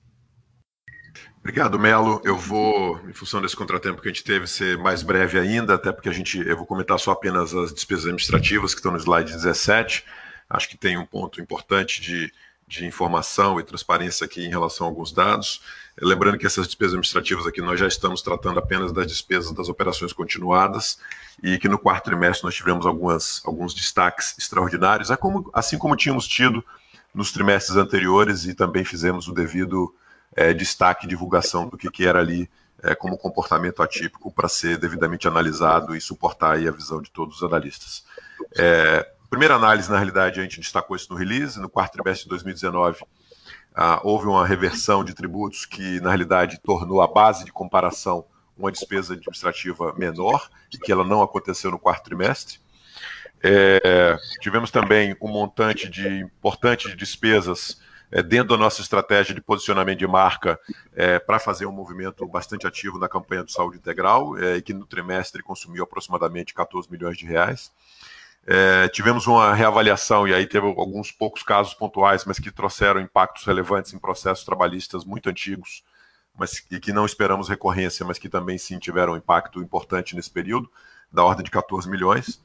Speaker 3: Obrigado, Melo. Eu vou, em função desse contratempo que a gente teve, ser mais breve ainda, até porque a gente, eu vou comentar só apenas as despesas administrativas que estão no slide dezessete. Acho que tem um ponto importante de, de informação e transparência aqui em relação a alguns dados. Lembrando que essas despesas administrativas aqui nós já estamos tratando apenas das despesas das operações continuadas, e que no quarto trimestre nós tivemos algumas, alguns destaques extraordinários, assim como tínhamos tido nos trimestres anteriores, e também fizemos o devido É, destaque e divulgação do que, que era ali é, como comportamento atípico para ser devidamente analisado e suportar aí a visão de todos os analistas. É, primeira análise, na realidade, a gente destacou isso no release. No quarto trimestre de dois mil e dezenove, ah, houve uma reversão de tributos que, na realidade, tornou a base de comparação uma despesa administrativa menor, e que ela não aconteceu no quarto trimestre. É, tivemos também um montante de, importante de despesas É, dentro da nossa estratégia de posicionamento de marca, é, para fazer um movimento bastante ativo na campanha do Saúde Integral, é, e que no trimestre consumiu aproximadamente quatorze milhões de reais. É, tivemos uma reavaliação, e aí teve alguns poucos casos pontuais, mas que trouxeram impactos relevantes em processos trabalhistas muito antigos, mas e que não esperamos recorrência, mas que também sim tiveram um impacto importante nesse período, da ordem de quatorze milhões.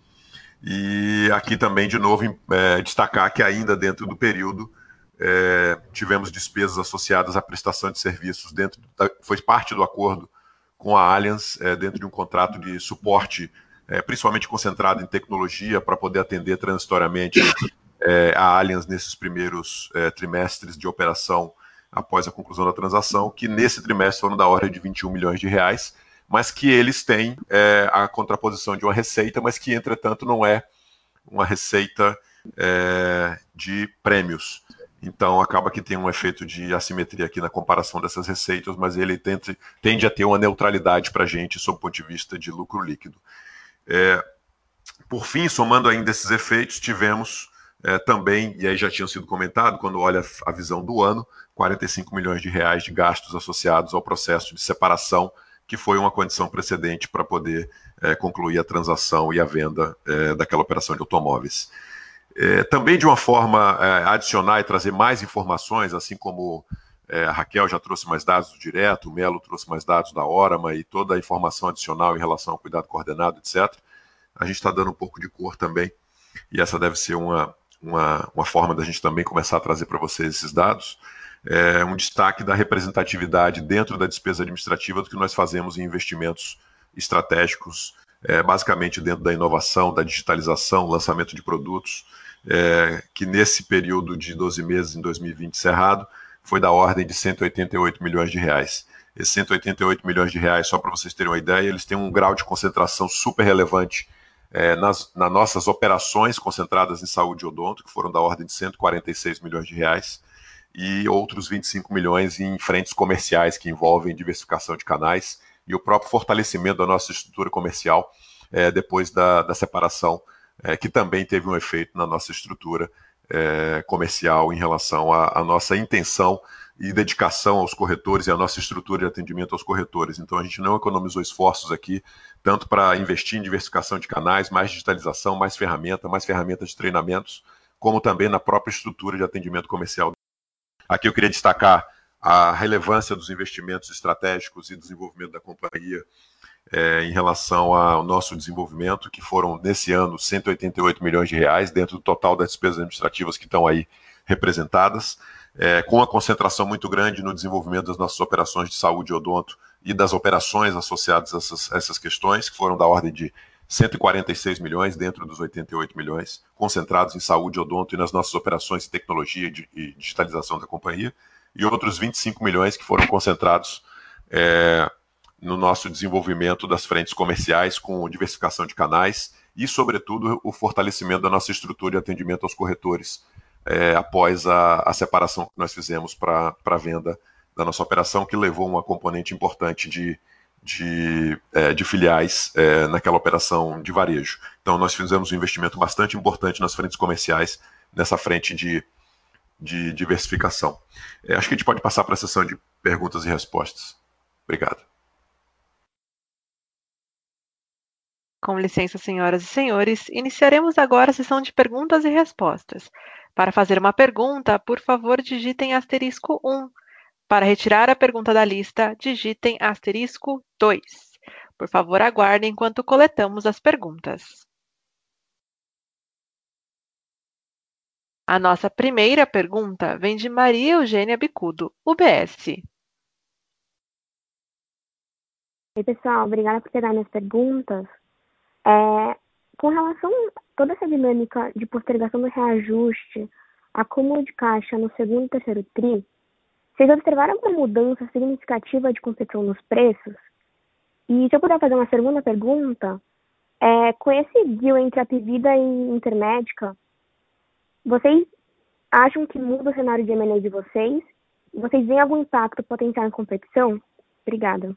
Speaker 3: E aqui também, de novo, é, destacar que ainda dentro do período, É, tivemos despesas associadas à prestação de serviços, dentro da, foi parte do acordo com a Allianz, é, dentro de um contrato de suporte, é, principalmente concentrado em tecnologia, para poder atender transitoriamente é, a Allianz nesses primeiros é, trimestres de operação após a conclusão da transação, que nesse trimestre foram da ordem de vinte e um milhões de reais, mas que eles têm é, a contraposição de uma receita, mas que, entretanto, não é uma receita é, de prêmios. Então, acaba que tem um efeito de assimetria aqui na comparação dessas receitas, mas ele tende, tende a ter uma neutralidade para a gente, sob o ponto de vista de lucro líquido. É, por fim, somando ainda esses efeitos, tivemos é, também, e aí já tinha sido comentado, quando olha a visão do ano, quarenta e cinco milhões de reais de gastos associados ao processo de separação, que foi uma condição precedente para poder é, concluir a transação e a venda é, daquela operação de automóveis. É, também de uma forma é, adicionar e trazer mais informações, assim como É, a Raquel já trouxe mais dados do Direto, o Melo trouxe mais dados da Orama e toda a informação adicional em relação ao cuidado coordenado, etcétera. A gente está dando um pouco de cor também, e essa deve ser uma, uma, uma forma da gente também começar a trazer para vocês esses dados. É um destaque da representatividade dentro da despesa administrativa do que nós fazemos em investimentos estratégicos, é, basicamente dentro da inovação, da digitalização, lançamento de produtos, é, que nesse período de doze meses, em dois mil e vinte encerrado, foi da ordem de cento e oitenta e oito milhões de reais. Esses cento e oitenta e oito milhões de reais, só para vocês terem uma ideia, eles têm um grau de concentração super relevante é, nas, nas nossas operações concentradas em saúde e odonto, que foram da ordem de cento e quarenta e seis milhões de reais, e outros vinte e cinco milhões em frentes comerciais que envolvem diversificação de canais e o próprio fortalecimento da nossa estrutura comercial é, depois da, da separação, é, que também teve um efeito na nossa estrutura É, comercial em relação à, à nossa intenção e dedicação aos corretores e à nossa estrutura de atendimento aos corretores. Então a gente não economizou esforços aqui, tanto para investir em diversificação de canais, mais digitalização, mais ferramenta, mais ferramentas de treinamentos, como também na própria estrutura de atendimento comercial. Aqui eu queria destacar a relevância dos investimentos estratégicos e desenvolvimento da companhia É, em relação ao nosso desenvolvimento, que foram, nesse ano, cento e oitenta e oito milhões de reais, dentro do total das despesas administrativas que estão aí representadas, é, com uma concentração muito grande no desenvolvimento das nossas operações de saúde e odonto e das operações associadas a essas, a essas questões, que foram da ordem de cento e quarenta e seis milhões, dentro dos oitenta e oito milhões, concentrados em saúde e odonto e nas nossas operações de tecnologia e, de, e digitalização da companhia, e outros vinte e cinco milhões que foram concentrados é, no nosso desenvolvimento das frentes comerciais com diversificação de canais e, sobretudo, o fortalecimento da nossa estrutura de atendimento aos corretores é, após a, a separação que nós fizemos para a venda da nossa operação, que levou uma componente importante de, de, é, de filiais é, naquela operação de varejo. Então, nós fizemos um investimento bastante importante nas frentes comerciais, nessa frente de, de diversificação. É, acho que a gente pode passar para a sessão de perguntas e respostas. Obrigado.
Speaker 1: Com licença, senhoras e senhores, iniciaremos agora a sessão de perguntas e respostas. Para fazer uma pergunta, por favor, digitem asterisco um. Para retirar a pergunta da lista, digitem asterisco dois. Por favor, aguardem enquanto coletamos as perguntas. A nossa primeira pergunta vem de Maria Eugênia Bicudo, U B S.
Speaker 6: Oi, pessoal, obrigada por pegar minhas perguntas. É, com relação a toda essa dinâmica de postergação do reajuste, acúmulo de caixa no segundo e terceiro tri, vocês observaram uma mudança significativa de competição nos preços? E se eu puder fazer uma segunda pergunta, é, com esse deal entre a Apivida e Intermédica, vocês acham que muda o cenário de M and A de vocês? Vocês veem algum impacto potencial em competição? Obrigada.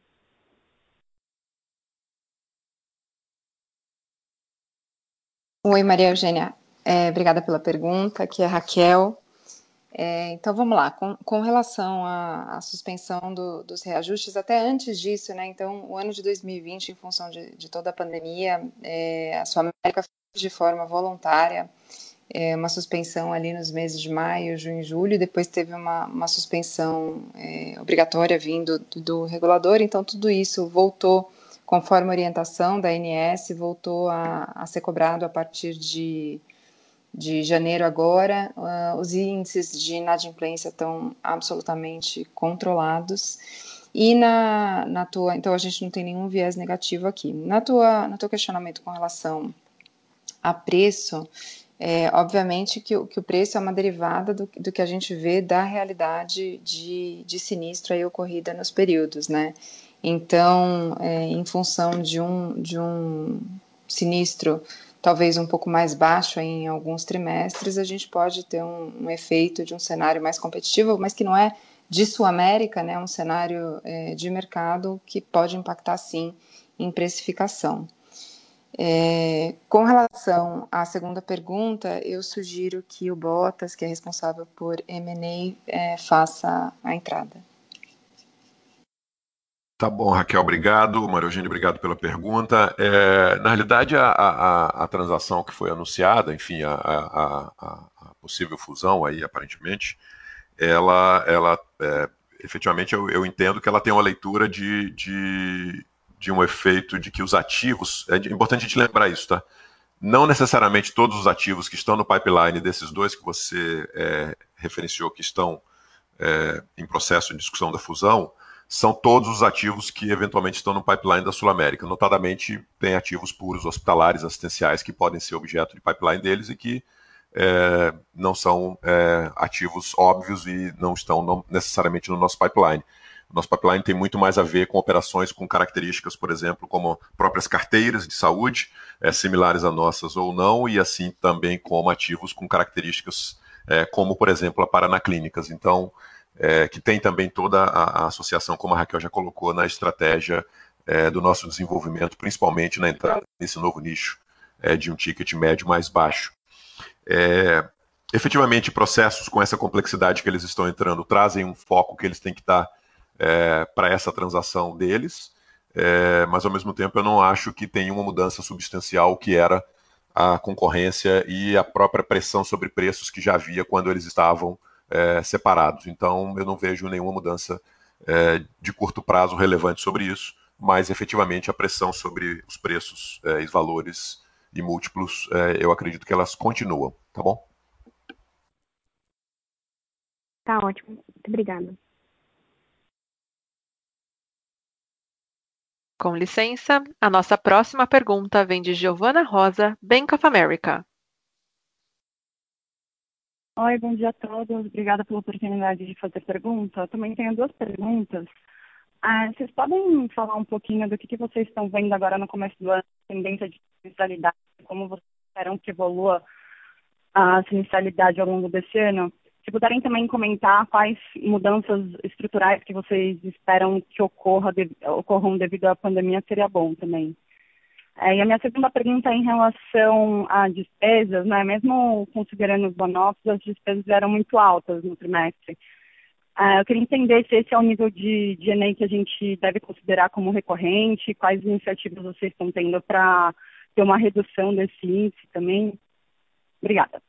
Speaker 4: Oi, Maria Eugênia. É, obrigada pela pergunta. Aqui é a Raquel. É, então, vamos lá. Com, com relação à, à suspensão do, dos reajustes, até antes disso, né? Então, o ano de dois mil e vinte, em função de, de toda a pandemia, é, a Sul América fez de forma voluntária é, uma suspensão ali nos meses de maio, junho e julho, e depois teve uma, uma suspensão é, obrigatória vindo do, do regulador. Então, tudo isso voltou, conforme a orientação da A N S, voltou a, a ser cobrado a partir de, de janeiro agora. Uh, os índices de inadimplência estão absolutamente controlados. E na, na tua... Então, a gente não tem nenhum viés negativo aqui. Na tua, no teu questionamento com relação a preço, é, obviamente que o, que o preço é uma derivada do, do que a gente vê da realidade de, de sinistro aí ocorrida nos períodos, né? Então, é, em função de um, de um sinistro talvez um pouco mais baixo em alguns trimestres, a gente pode ter um, um efeito de um cenário mais competitivo, mas que não é de Sul América, né, um cenário é, de mercado que pode impactar, sim, em precificação. É, com relação à segunda pergunta, eu sugiro que o Bottas, que é responsável por M and A, é, faça a entrada.
Speaker 3: Tá bom, Raquel, obrigado. Maria Eugênia, obrigado pela pergunta. É, na realidade, a, a, a transação que foi anunciada, enfim, a, a, a possível fusão aí, aparentemente, ela, ela é, efetivamente eu, eu entendo que ela tem uma leitura de, de, de um efeito de que os ativos, é importante a gente lembrar isso, tá? Não necessariamente todos os ativos que estão no pipeline desses dois que você é, referenciou, que estão é, em processo de discussão da fusão, são todos os ativos que eventualmente estão no pipeline da Sul América. Notadamente, tem ativos puros hospitalares, assistenciais, que podem ser objeto de pipeline deles e que é, não são é, ativos óbvios e não estão não, necessariamente no nosso pipeline. O nosso pipeline tem muito mais a ver com operações com características, por exemplo, como próprias carteiras de saúde, é, similares a nossas ou não, e assim também como ativos com características é, como, por exemplo, a Paraná Clínicas. Então, é, que tem também toda a, a associação, como a Raquel já colocou, na estratégia é, do nosso desenvolvimento, principalmente na entrada nesse novo nicho é, de um ticket médio mais baixo. É, efetivamente, processos com essa complexidade que eles estão entrando trazem um foco que eles têm que dar é, para essa transação deles, é, mas ao mesmo tempo eu não acho que tem uma mudança substancial que era a concorrência e a própria pressão sobre preços que já havia quando eles estavam é, separados. Então eu não vejo nenhuma mudança é, de curto prazo relevante sobre isso, mas efetivamente a pressão sobre os preços é, e valores e múltiplos, é, eu acredito que elas continuam, tá bom?
Speaker 6: Tá ótimo. Muito obrigada.
Speaker 1: Com licença, a nossa próxima pergunta vem de Giovana Rosa, Bank of America.
Speaker 7: Oi, bom dia a todos. Obrigada pela oportunidade de fazer pergunta. Eu também tenho duas perguntas. Ah, vocês podem falar um pouquinho do que, que vocês estão vendo agora no começo do ano, tendência de sinistralidade, como vocês esperam que evolua a sinistralidade ao longo desse ano? Se puderem também comentar quais mudanças estruturais que vocês esperam que ocorra, de, ocorram devido à pandemia, seria bom também. É, e a minha segunda pergunta é em relação a despesas, né? Mesmo considerando os one-offs, as despesas eram muito altas no trimestre. É, eu queria entender se esse é o nível de G N A que a gente deve considerar como recorrente, quais iniciativas vocês estão tendo para ter uma redução desse índice também. Obrigada.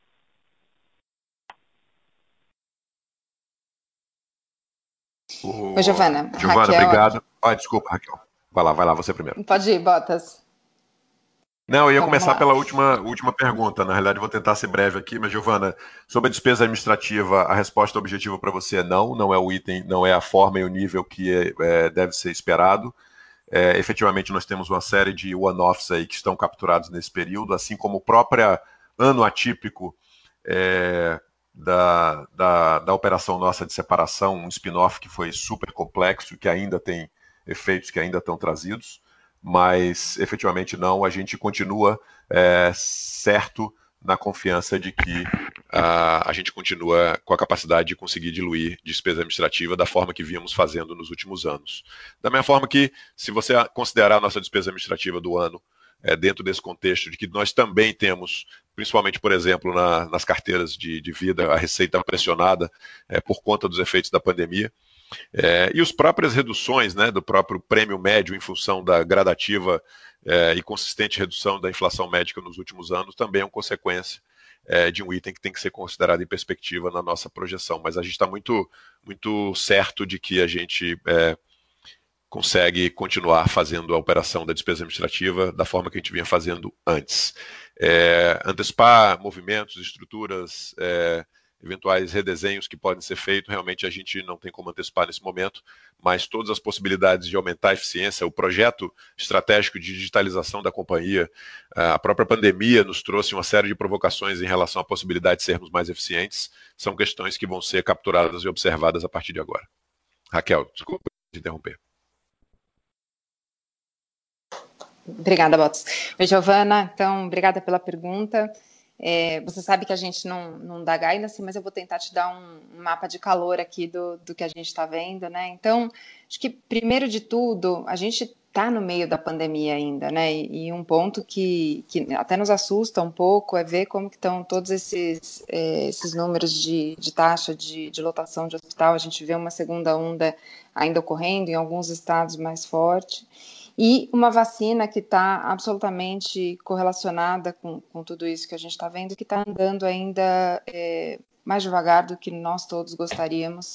Speaker 3: O...
Speaker 4: Oi, Giovana.
Speaker 3: Giovana,
Speaker 4: Raquel...
Speaker 3: obrigado. Ah, desculpa, Raquel. Vai lá, vai lá, você primeiro.
Speaker 4: Pode ir, Botas.
Speaker 3: Não, eu ia
Speaker 4: Então,
Speaker 3: começar pela última, última pergunta. Na realidade, eu vou tentar ser breve aqui, mas, Giovana, sobre a despesa administrativa, a resposta objetiva para você é não, não é o item, não é a forma e o nível que é, é, deve ser esperado. É, efetivamente, nós temos uma série de one-offs aí que estão capturados nesse período, assim como o próprio ano atípico é, da, da, da operação nossa de separação, um spin-off que foi super complexo, que ainda tem efeitos que ainda estão trazidos, mas efetivamente não, a gente continua é, certo na confiança de que a, a gente continua com a capacidade de conseguir diluir despesa administrativa da forma que víamos fazendo nos últimos anos. Da mesma forma que, se você considerar a nossa despesa administrativa do ano, é, dentro desse contexto de que nós também temos, principalmente, por exemplo, na, nas carteiras de, de vida, a receita pressionada é, por conta dos efeitos da pandemia, é, e as próprias reduções, né, do próprio prêmio médio em função da gradativa é, e consistente redução da inflação médica nos últimos anos também é uma consequência é, de um item que tem que ser considerado em perspectiva na nossa projeção. Mas a gente está muito, muito certo de que a gente é, consegue continuar fazendo a operação da despesa administrativa da forma que a gente vinha fazendo antes. É, antecipar movimentos, estruturas, é, eventuais redesenhos que podem ser feitos, realmente a gente não tem como antecipar nesse momento, mas todas as possibilidades de aumentar a eficiência, o projeto estratégico de digitalização da companhia, a própria pandemia nos trouxe uma série de provocações em relação à possibilidade de sermos mais eficientes, são questões que vão ser capturadas e observadas a partir de agora. Raquel, desculpa te interromper.
Speaker 4: Obrigada, Botas. Oi, Giovana, então, obrigada pela pergunta. É, você sabe que a gente não, não dá guidance, mas eu vou tentar te dar um, um mapa de calor aqui do, do que a gente está vendo, né? Então, acho que, primeiro de tudo, a gente está no meio da pandemia ainda, né? E, e um ponto que, que até nos assusta um pouco é ver como que estão todos esses, é, esses números de, de taxa de, de lotação de hospital. A gente vê uma segunda onda ainda ocorrendo em alguns estados mais forte. E uma vacina que está absolutamente correlacionada com, com tudo isso que a gente está vendo, que está andando ainda é, mais devagar do que nós todos gostaríamos.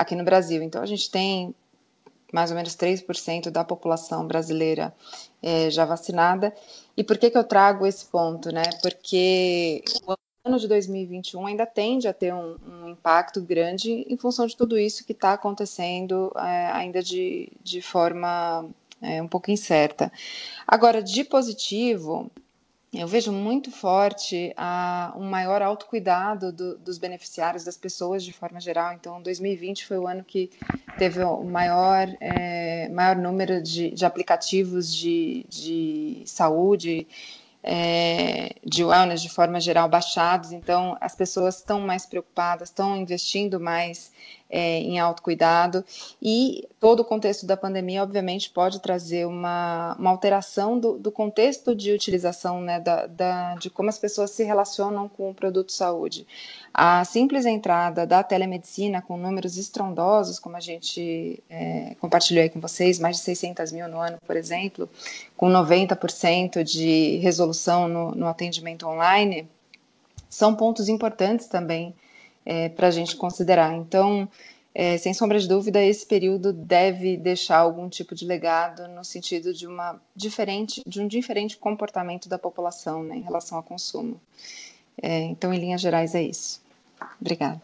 Speaker 4: aqui no Brasil. Então, a gente tem mais ou menos três por cento da população brasileira é, já vacinada. E por que que eu trago esse ponto, né? Porque o ano de dois mil e vinte e um ainda tende a ter um, um impacto grande em função de tudo isso que está acontecendo é, ainda de, de forma é, um pouco incerta. Agora, de positivo, eu vejo muito forte a, um maior autocuidado do, dos beneficiários, das pessoas de forma geral. Então, dois mil e vinte foi o ano que teve o maior, é, maior número de, de aplicativos de, de saúde, é, de wellness de forma geral baixados. Então, as pessoas estão mais preocupadas, estão investindo mais é, em autocuidado, e todo o contexto da pandemia, obviamente, pode trazer uma, uma alteração do, do contexto de utilização, né, da, da, de como as pessoas se relacionam com o produto de saúde. A simples entrada da telemedicina com números estrondosos, como a gente é, compartilhou aí com vocês, mais de seiscentos mil no ano, por exemplo, com noventa por cento de resolução no, no atendimento online, são pontos importantes também é, para a gente considerar. Então, é, sem sombra de dúvida, esse período deve deixar algum tipo de legado no sentido de, uma diferente, de um diferente comportamento da população, né, em relação ao consumo. É, então, em linhas gerais, é isso. Obrigada.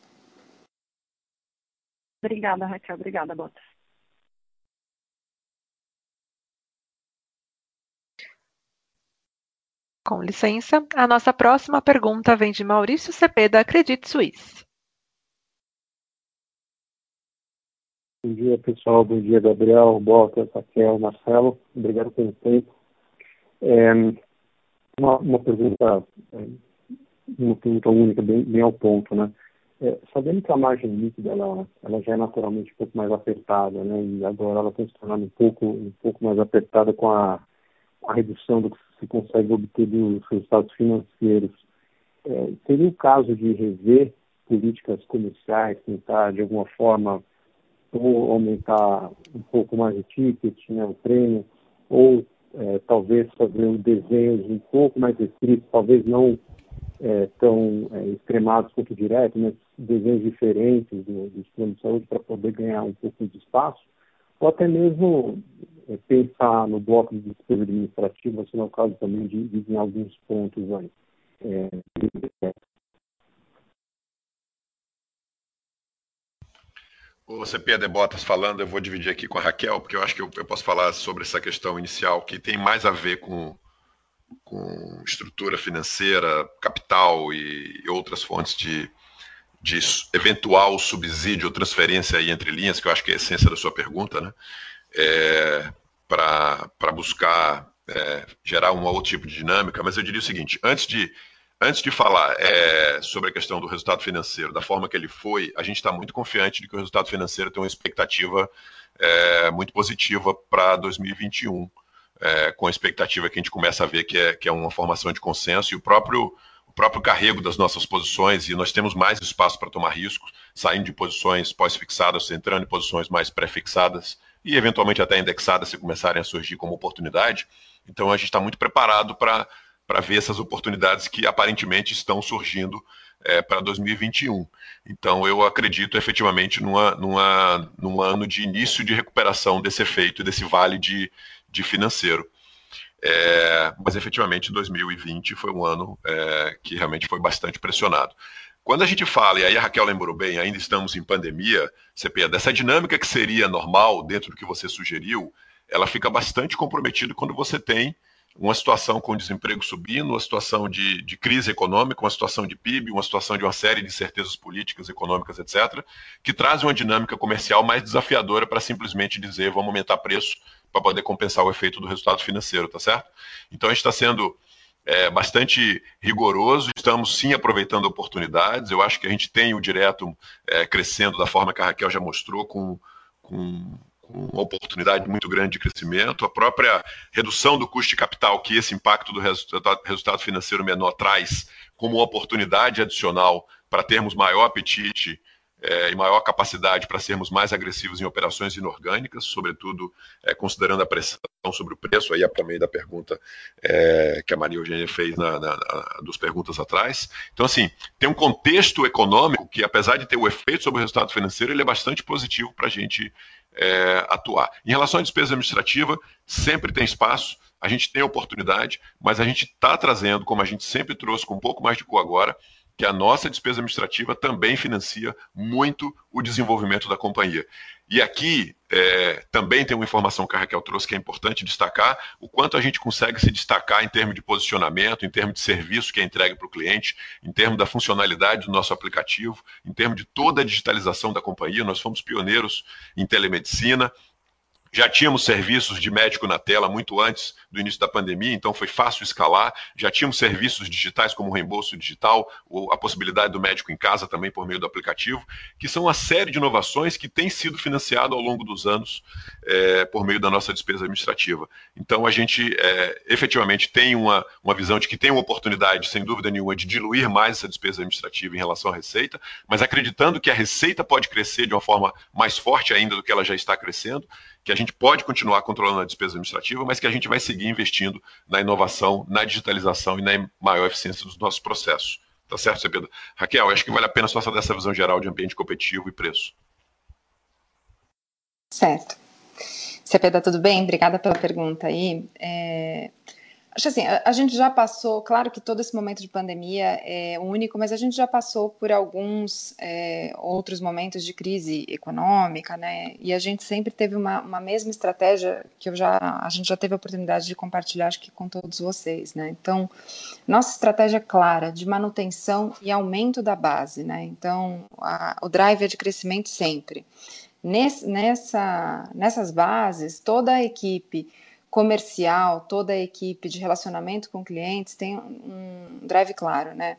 Speaker 7: Obrigada, Raquel. Obrigada, Botas.
Speaker 1: Com licença, a nossa próxima pergunta vem de Maurício Cepeda, Credit Suisse.
Speaker 8: Bom dia, pessoal. Bom dia, Gabriel, Botas, Raquel, Marcelo. Obrigado pelo tempo. É, uma, uma pergunta, uma pergunta única, bem, bem ao ponto, né? É, sabendo que a margem líquida ela, ela já é naturalmente um pouco mais apertada, né? E agora ela está se tornando um pouco, um pouco mais apertada com a, a redução do que se consegue obter dos resultados financeiros. É, seria o caso de rever políticas comerciais, tentar de alguma forma ou aumentar um pouco mais o ticket, né, o prêmio, ou é, talvez fazer um desenhos um pouco mais restritos, talvez não é, tão é, extremados quanto direto, mas desenhos diferentes do, dos planos de saúde para poder ganhar um pouco de espaço, ou até mesmo é, pensar no bloco de despesa administrativa, se não é o caso também de, de em alguns pontos aí. É,
Speaker 3: O C P de Botas falando, eu vou dividir aqui com a Raquel, porque eu acho que eu, eu posso falar sobre essa questão inicial, que tem mais a ver com, com estrutura financeira, capital e, e outras fontes de, de eventual subsídio ou transferência aí entre linhas, que eu acho que é a essência da sua pergunta, né? É, para buscar é, gerar um outro tipo de dinâmica. Mas eu diria o seguinte, antes de Antes de falar é, sobre a questão do resultado financeiro, da forma que ele foi, a gente está muito confiante de que o resultado financeiro tem uma expectativa é, muito positiva para dois mil e vinte e um, é, com a expectativa que a gente começa a ver que é, que é uma formação de consenso e o próprio, o próprio carrego das nossas posições, e nós temos mais espaço para tomar riscos, saindo de posições pós-fixadas, entrando em posições mais pré-fixadas e eventualmente até indexadas se começarem a surgir como oportunidade. Então a gente está muito preparado para para ver essas oportunidades que aparentemente estão surgindo é, para dois mil e vinte e um. Então, eu acredito efetivamente numa, numa, num ano de início de recuperação desse efeito, desse vale de, de financeiro. É, mas, efetivamente, dois mil e vinte foi um ano é, que realmente foi bastante pressionado. Quando a gente fala, e aí a Raquel lembrou bem, ainda estamos em pandemia, C P, dessa dinâmica que seria normal dentro do que você sugeriu, ela fica bastante comprometida quando você tem uma situação com desemprego subindo, uma situação de, de crise econômica, uma situação de P I B, uma situação de uma série de incertezas políticas, econômicas, etcétera, que traz uma dinâmica comercial mais desafiadora para simplesmente dizer vamos aumentar preço para poder compensar o efeito do resultado financeiro, tá certo? Então a gente está sendo é, bastante rigoroso, estamos sim aproveitando oportunidades, eu acho que a gente tem o direto é, crescendo da forma que a Raquel já mostrou, com... com uma oportunidade muito grande de crescimento, a própria redução do custo de capital que esse impacto do resultado, resultado financeiro menor traz como uma oportunidade adicional para termos maior apetite é, e maior capacidade para sermos mais agressivos em operações inorgânicas, sobretudo é, considerando a pressão sobre o preço, aí é por meio da pergunta é, que a Maria Eugênia fez na, na, na, dos perguntas atrás. Então, assim, tem um contexto econômico que, apesar de ter o efeito sobre o resultado financeiro, ele é bastante positivo para a gente é, atuar. Em relação à despesa administrativa, sempre tem espaço, a gente tem oportunidade, mas a gente está trazendo, como a gente sempre trouxe com um pouco mais de cor agora, que a nossa despesa administrativa também financia muito o desenvolvimento da companhia. E aqui é, também tem uma informação que a Raquel trouxe que é importante destacar, o quanto a gente consegue se destacar em termos de posicionamento, em termos de serviço que é entregue para o cliente, em termos da funcionalidade do nosso aplicativo, em termos de toda a digitalização da companhia. Nós fomos pioneiros em telemedicina. Já tínhamos serviços de médico na tela muito antes do início da pandemia, então foi fácil escalar. Já tínhamos serviços digitais como o reembolso digital, ou a possibilidade do médico em casa também por meio do aplicativo, que são uma série de inovações que têm sido financiadas ao longo dos anos é, por meio da nossa despesa administrativa. Então a gente é, efetivamente tem uma, uma visão de que tem uma oportunidade, sem dúvida nenhuma, de diluir mais essa despesa administrativa em relação à receita, mas acreditando que a receita pode crescer de uma forma mais forte ainda do que ela já está crescendo, que a gente pode continuar controlando a despesa administrativa, mas que a gente vai seguir investindo na inovação, na digitalização e na maior eficiência dos nossos processos. Tá certo, Cepeda? Raquel, acho que vale a pena só fazer essa visão geral de ambiente competitivo e preço.
Speaker 4: Certo. Cepeda, tudo bem? Obrigada pela pergunta aí. É... Acho assim, a, a gente já passou, claro que todo esse momento de pandemia é único, mas a gente já passou por alguns é, outros momentos de crise econômica, né? E a gente sempre teve uma, uma mesma estratégia que eu já, a gente já teve a oportunidade de compartilhar, acho que com todos vocês, né? Então, nossa estratégia é clara, de manutenção e aumento da base, né? Então, a, o drive é de crescimento sempre. Nesse, nessa, nessas bases, toda a equipe comercial, toda a equipe de relacionamento com clientes tem um drive claro, né?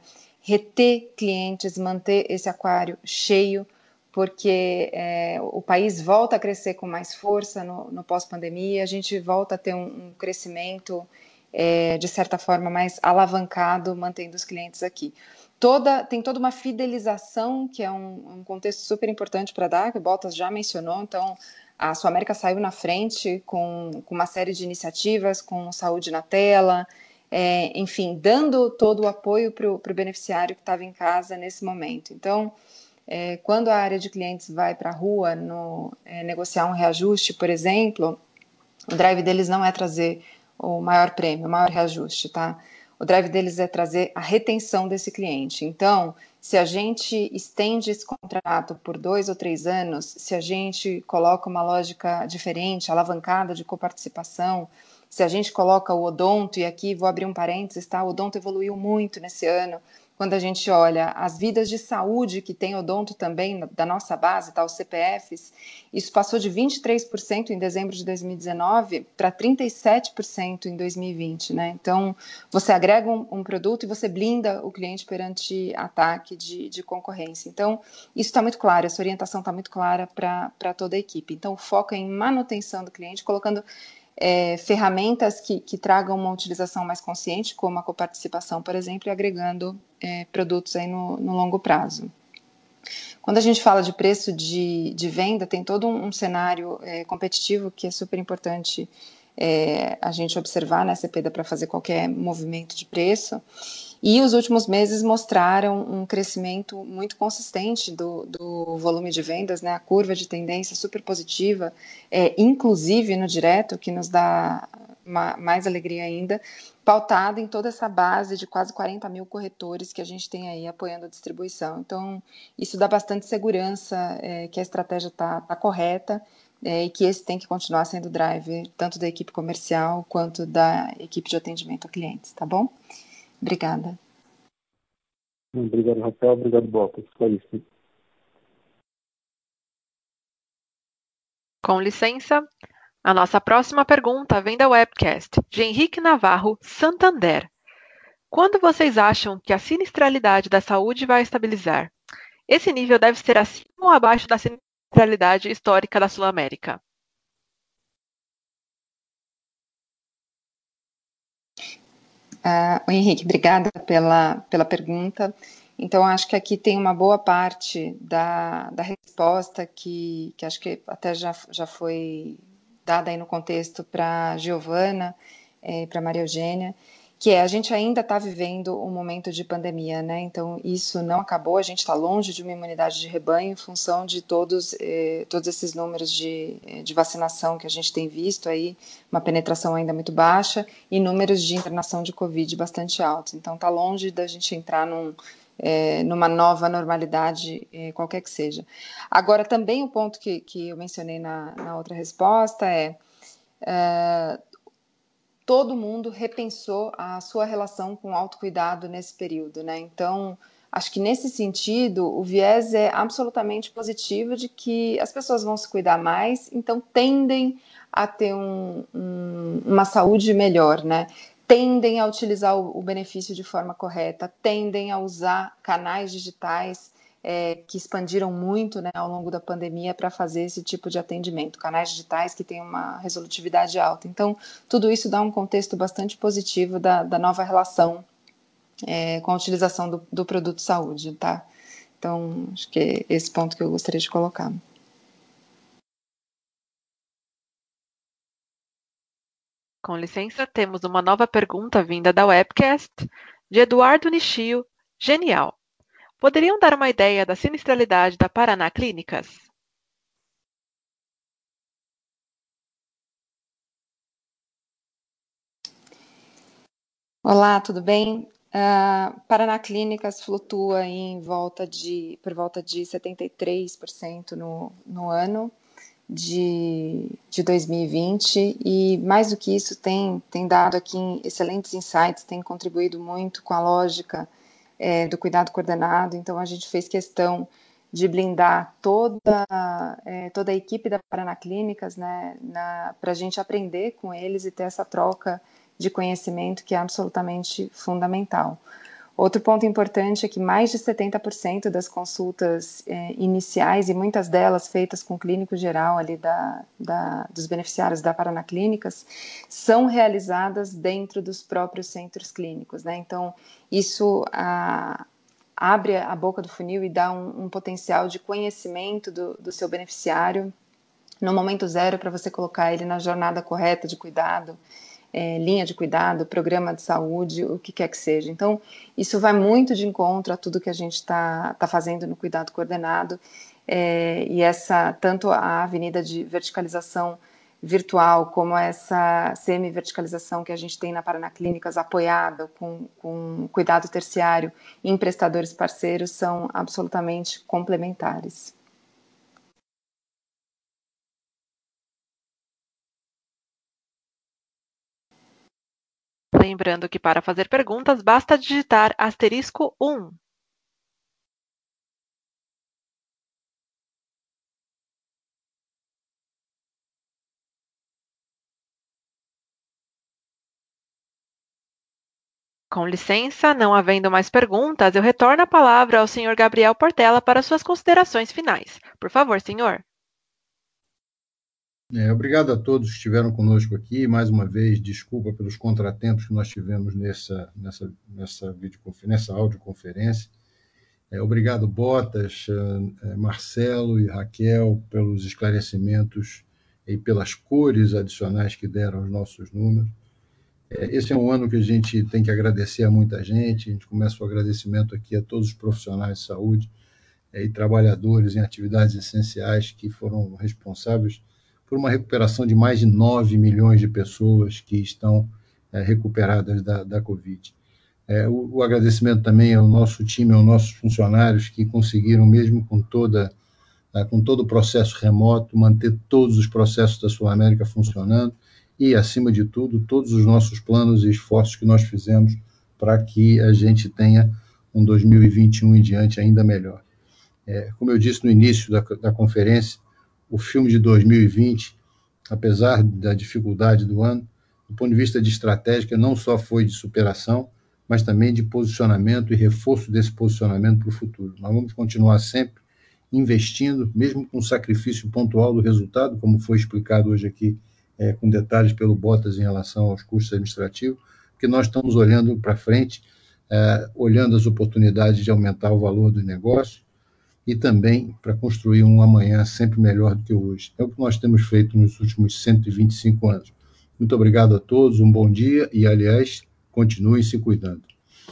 Speaker 4: Reter clientes, manter esse aquário cheio, porque é, o país volta a crescer com mais força no, no pós-pandemia, a gente volta a ter um, um crescimento, é, de certa forma, mais alavancado, mantendo os clientes aqui. Toda, tem toda uma fidelização, que é um, um contexto super importante para dar, que o Bottas já mencionou, então a Sul América saiu na frente com, com uma série de iniciativas, com saúde na tela, é, enfim, dando todo o apoio para o beneficiário que estava em casa nesse momento. Então, é, quando a área de clientes vai para a rua no, é, negociar um reajuste, por exemplo, o drive deles não é trazer o maior prêmio, o maior reajuste, tá? O drive deles é trazer a retenção desse cliente. Então, se a gente estende esse contrato por dois ou três anos, se a gente coloca uma lógica diferente, alavancada de coparticipação, se a gente coloca o odonto, e aqui vou abrir um parênteses, tá? O odonto evoluiu muito nesse ano. Quando a gente olha as vidas de saúde que tem odonto também da nossa base, tá? Os C P Fs, isso passou de vinte e três por cento em dezembro de dois mil e dezenove para trinta e sete por cento em dois mil e vinte, né? Então, você agrega um, um produto e você blinda o cliente perante ataque de, de concorrência. Então, isso está muito claro, essa orientação está muito clara para toda a equipe. Então, o foco é em manutenção do cliente, colocando É, ferramentas que, que tragam uma utilização mais consciente, como a coparticipação, por exemplo, e agregando é, produtos aí no, no longo prazo. Quando a gente fala de preço de, de venda, tem todo um, um cenário é, competitivo que é super importante é, a gente observar, né, Cepeda, para fazer qualquer movimento de preço. E os últimos meses mostraram um crescimento muito consistente do, do volume de vendas, né? A curva de tendência super positiva, é, inclusive no direto, que nos dá uma, mais alegria ainda, pautada em toda essa base de quase quarenta mil corretores que a gente tem aí apoiando a distribuição. Então, isso dá bastante segurança é, que a estratégia está tá correta é, e que esse tem que continuar sendo o driver tanto da equipe comercial quanto da equipe de atendimento a clientes, tá bom? Obrigada.
Speaker 8: Obrigado, Raquel. Obrigado, Bottas. Só isso.
Speaker 1: Com licença, a nossa próxima pergunta vem da webcast, de Henrique Navarro, Santander. Quando vocês acham que a sinistralidade da saúde vai estabilizar? Esse nível deve ser acima ou abaixo da sinistralidade histórica da Sul-América?
Speaker 4: Uh, Henrique, obrigada pela, pela pergunta. Então, acho que aqui tem uma boa parte da, da resposta que, que acho que até já, já foi dada aí no contexto para a Giovana, é, para a Maria Eugênia, que é, a gente ainda está vivendo um momento de pandemia, né? Então, isso não acabou, a gente está longe de uma imunidade de rebanho em função de todos, eh, todos esses números de, de vacinação que a gente tem visto aí, uma penetração ainda muito baixa e números de internação de Covid bastante altos. Então, está longe da gente entrar num, eh, numa nova normalidade, eh, qualquer que seja. Agora, também o ponto que, que eu mencionei na, na outra resposta é... Uh, todo mundo repensou a sua relação com o autocuidado nesse período, né? Então, acho que nesse sentido, o viés é absolutamente positivo de que as pessoas vão se cuidar mais, então tendem a ter um, um, uma saúde melhor, né? Tendem a utilizar o, o benefício de forma correta, tendem a usar canais digitais É, que expandiram muito, né, ao longo da pandemia para fazer esse tipo de atendimento, canais digitais que têm uma resolutividade alta. Então, tudo isso dá um contexto bastante positivo da, da nova relação é, com a utilização do, do produto saúde, tá? Então, acho que é esse ponto que eu gostaria de colocar.
Speaker 1: Com licença, temos uma nova pergunta vinda da webcast, de Eduardo Nishio, Genial. Poderiam dar uma ideia da sinistralidade da Paraná Clínicas?
Speaker 4: Olá, tudo bem? Uh, Paraná Clínicas flutua em volta de, por volta de setenta e três por cento no, no ano de, de dois mil e vinte, e mais do que isso tem, tem dado aqui excelentes insights, tem contribuído muito com a lógica é, do cuidado coordenado. Então a gente fez questão de blindar toda, é, toda a equipe da Paraná Clínicas, né, para a gente aprender com eles e ter essa troca de conhecimento que é absolutamente fundamental. Outro ponto importante é que mais de setenta por cento das consultas eh, iniciais, e muitas delas feitas com o clínico geral ali da, da, dos beneficiários da Paraná Clínicas, são realizadas dentro dos próprios centros clínicos, né? Então, isso a, abre a boca do funil e dá um, um potencial de conhecimento do, do seu beneficiário no momento zero para você colocar ele na jornada correta de cuidado, É, linha de cuidado, programa de saúde, o que quer que seja. Então, isso vai muito de encontro a tudo que a gente está tá fazendo no cuidado coordenado, é, e essa, tanto a avenida de verticalização virtual, como essa semi-verticalização que a gente tem na Paraná Clínicas, apoiada com, com cuidado terciário em prestadores parceiros, são absolutamente complementares.
Speaker 1: Lembrando que para fazer perguntas, basta digitar asterisco um. Com licença, não havendo mais perguntas, eu retorno a palavra ao senhor Gabriel Portela para suas considerações finais. Por favor, senhor.
Speaker 2: É, obrigado a todos que estiveram conosco aqui. Mais uma vez, desculpa pelos contratempos que nós tivemos nessa, nessa, nessa, nessa audioconferência. É, obrigado, Botas, Marcelo e Raquel, pelos esclarecimentos e pelas cores adicionais que deram aos nossos números. É, esse é um ano que a gente tem que agradecer a muita gente. A gente começa o agradecimento aqui a todos os profissionais de saúde é, e trabalhadores em atividades essenciais que foram responsáveis por uma recuperação de mais de nove milhões de pessoas que estão é, recuperadas da, da Covid. É, o, o agradecimento também ao nosso time, aos nossos funcionários que conseguiram, mesmo com, toda, é, com todo o processo remoto, manter todos os processos da Sul América funcionando e, acima de tudo, todos os nossos planos e esforços que nós fizemos para que a gente tenha um dois mil e vinte e um em diante ainda melhor. É, como eu disse no início da, da conferência, o filme de dois mil e vinte, apesar da dificuldade do ano, do ponto de vista de estratégia, não só foi de superação, mas também de posicionamento e reforço desse posicionamento para o futuro. Nós vamos continuar sempre investindo, mesmo com sacrifício pontual do resultado, como foi explicado hoje aqui, é, com detalhes pelo Botas em relação aos custos administrativos, porque nós estamos olhando para frente é, olhando as oportunidades de aumentar o valor do negócio e também para construir um amanhã sempre melhor do que hoje. É o que nós temos feito nos últimos cento e vinte e cinco anos. Muito obrigado a todos, um bom dia e, aliás, continuem se cuidando.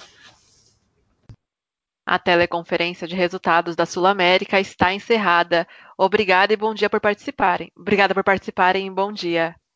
Speaker 1: A teleconferência de resultados da Sul América está encerrada. Obrigada e bom dia por participarem. Obrigada por participarem e bom dia.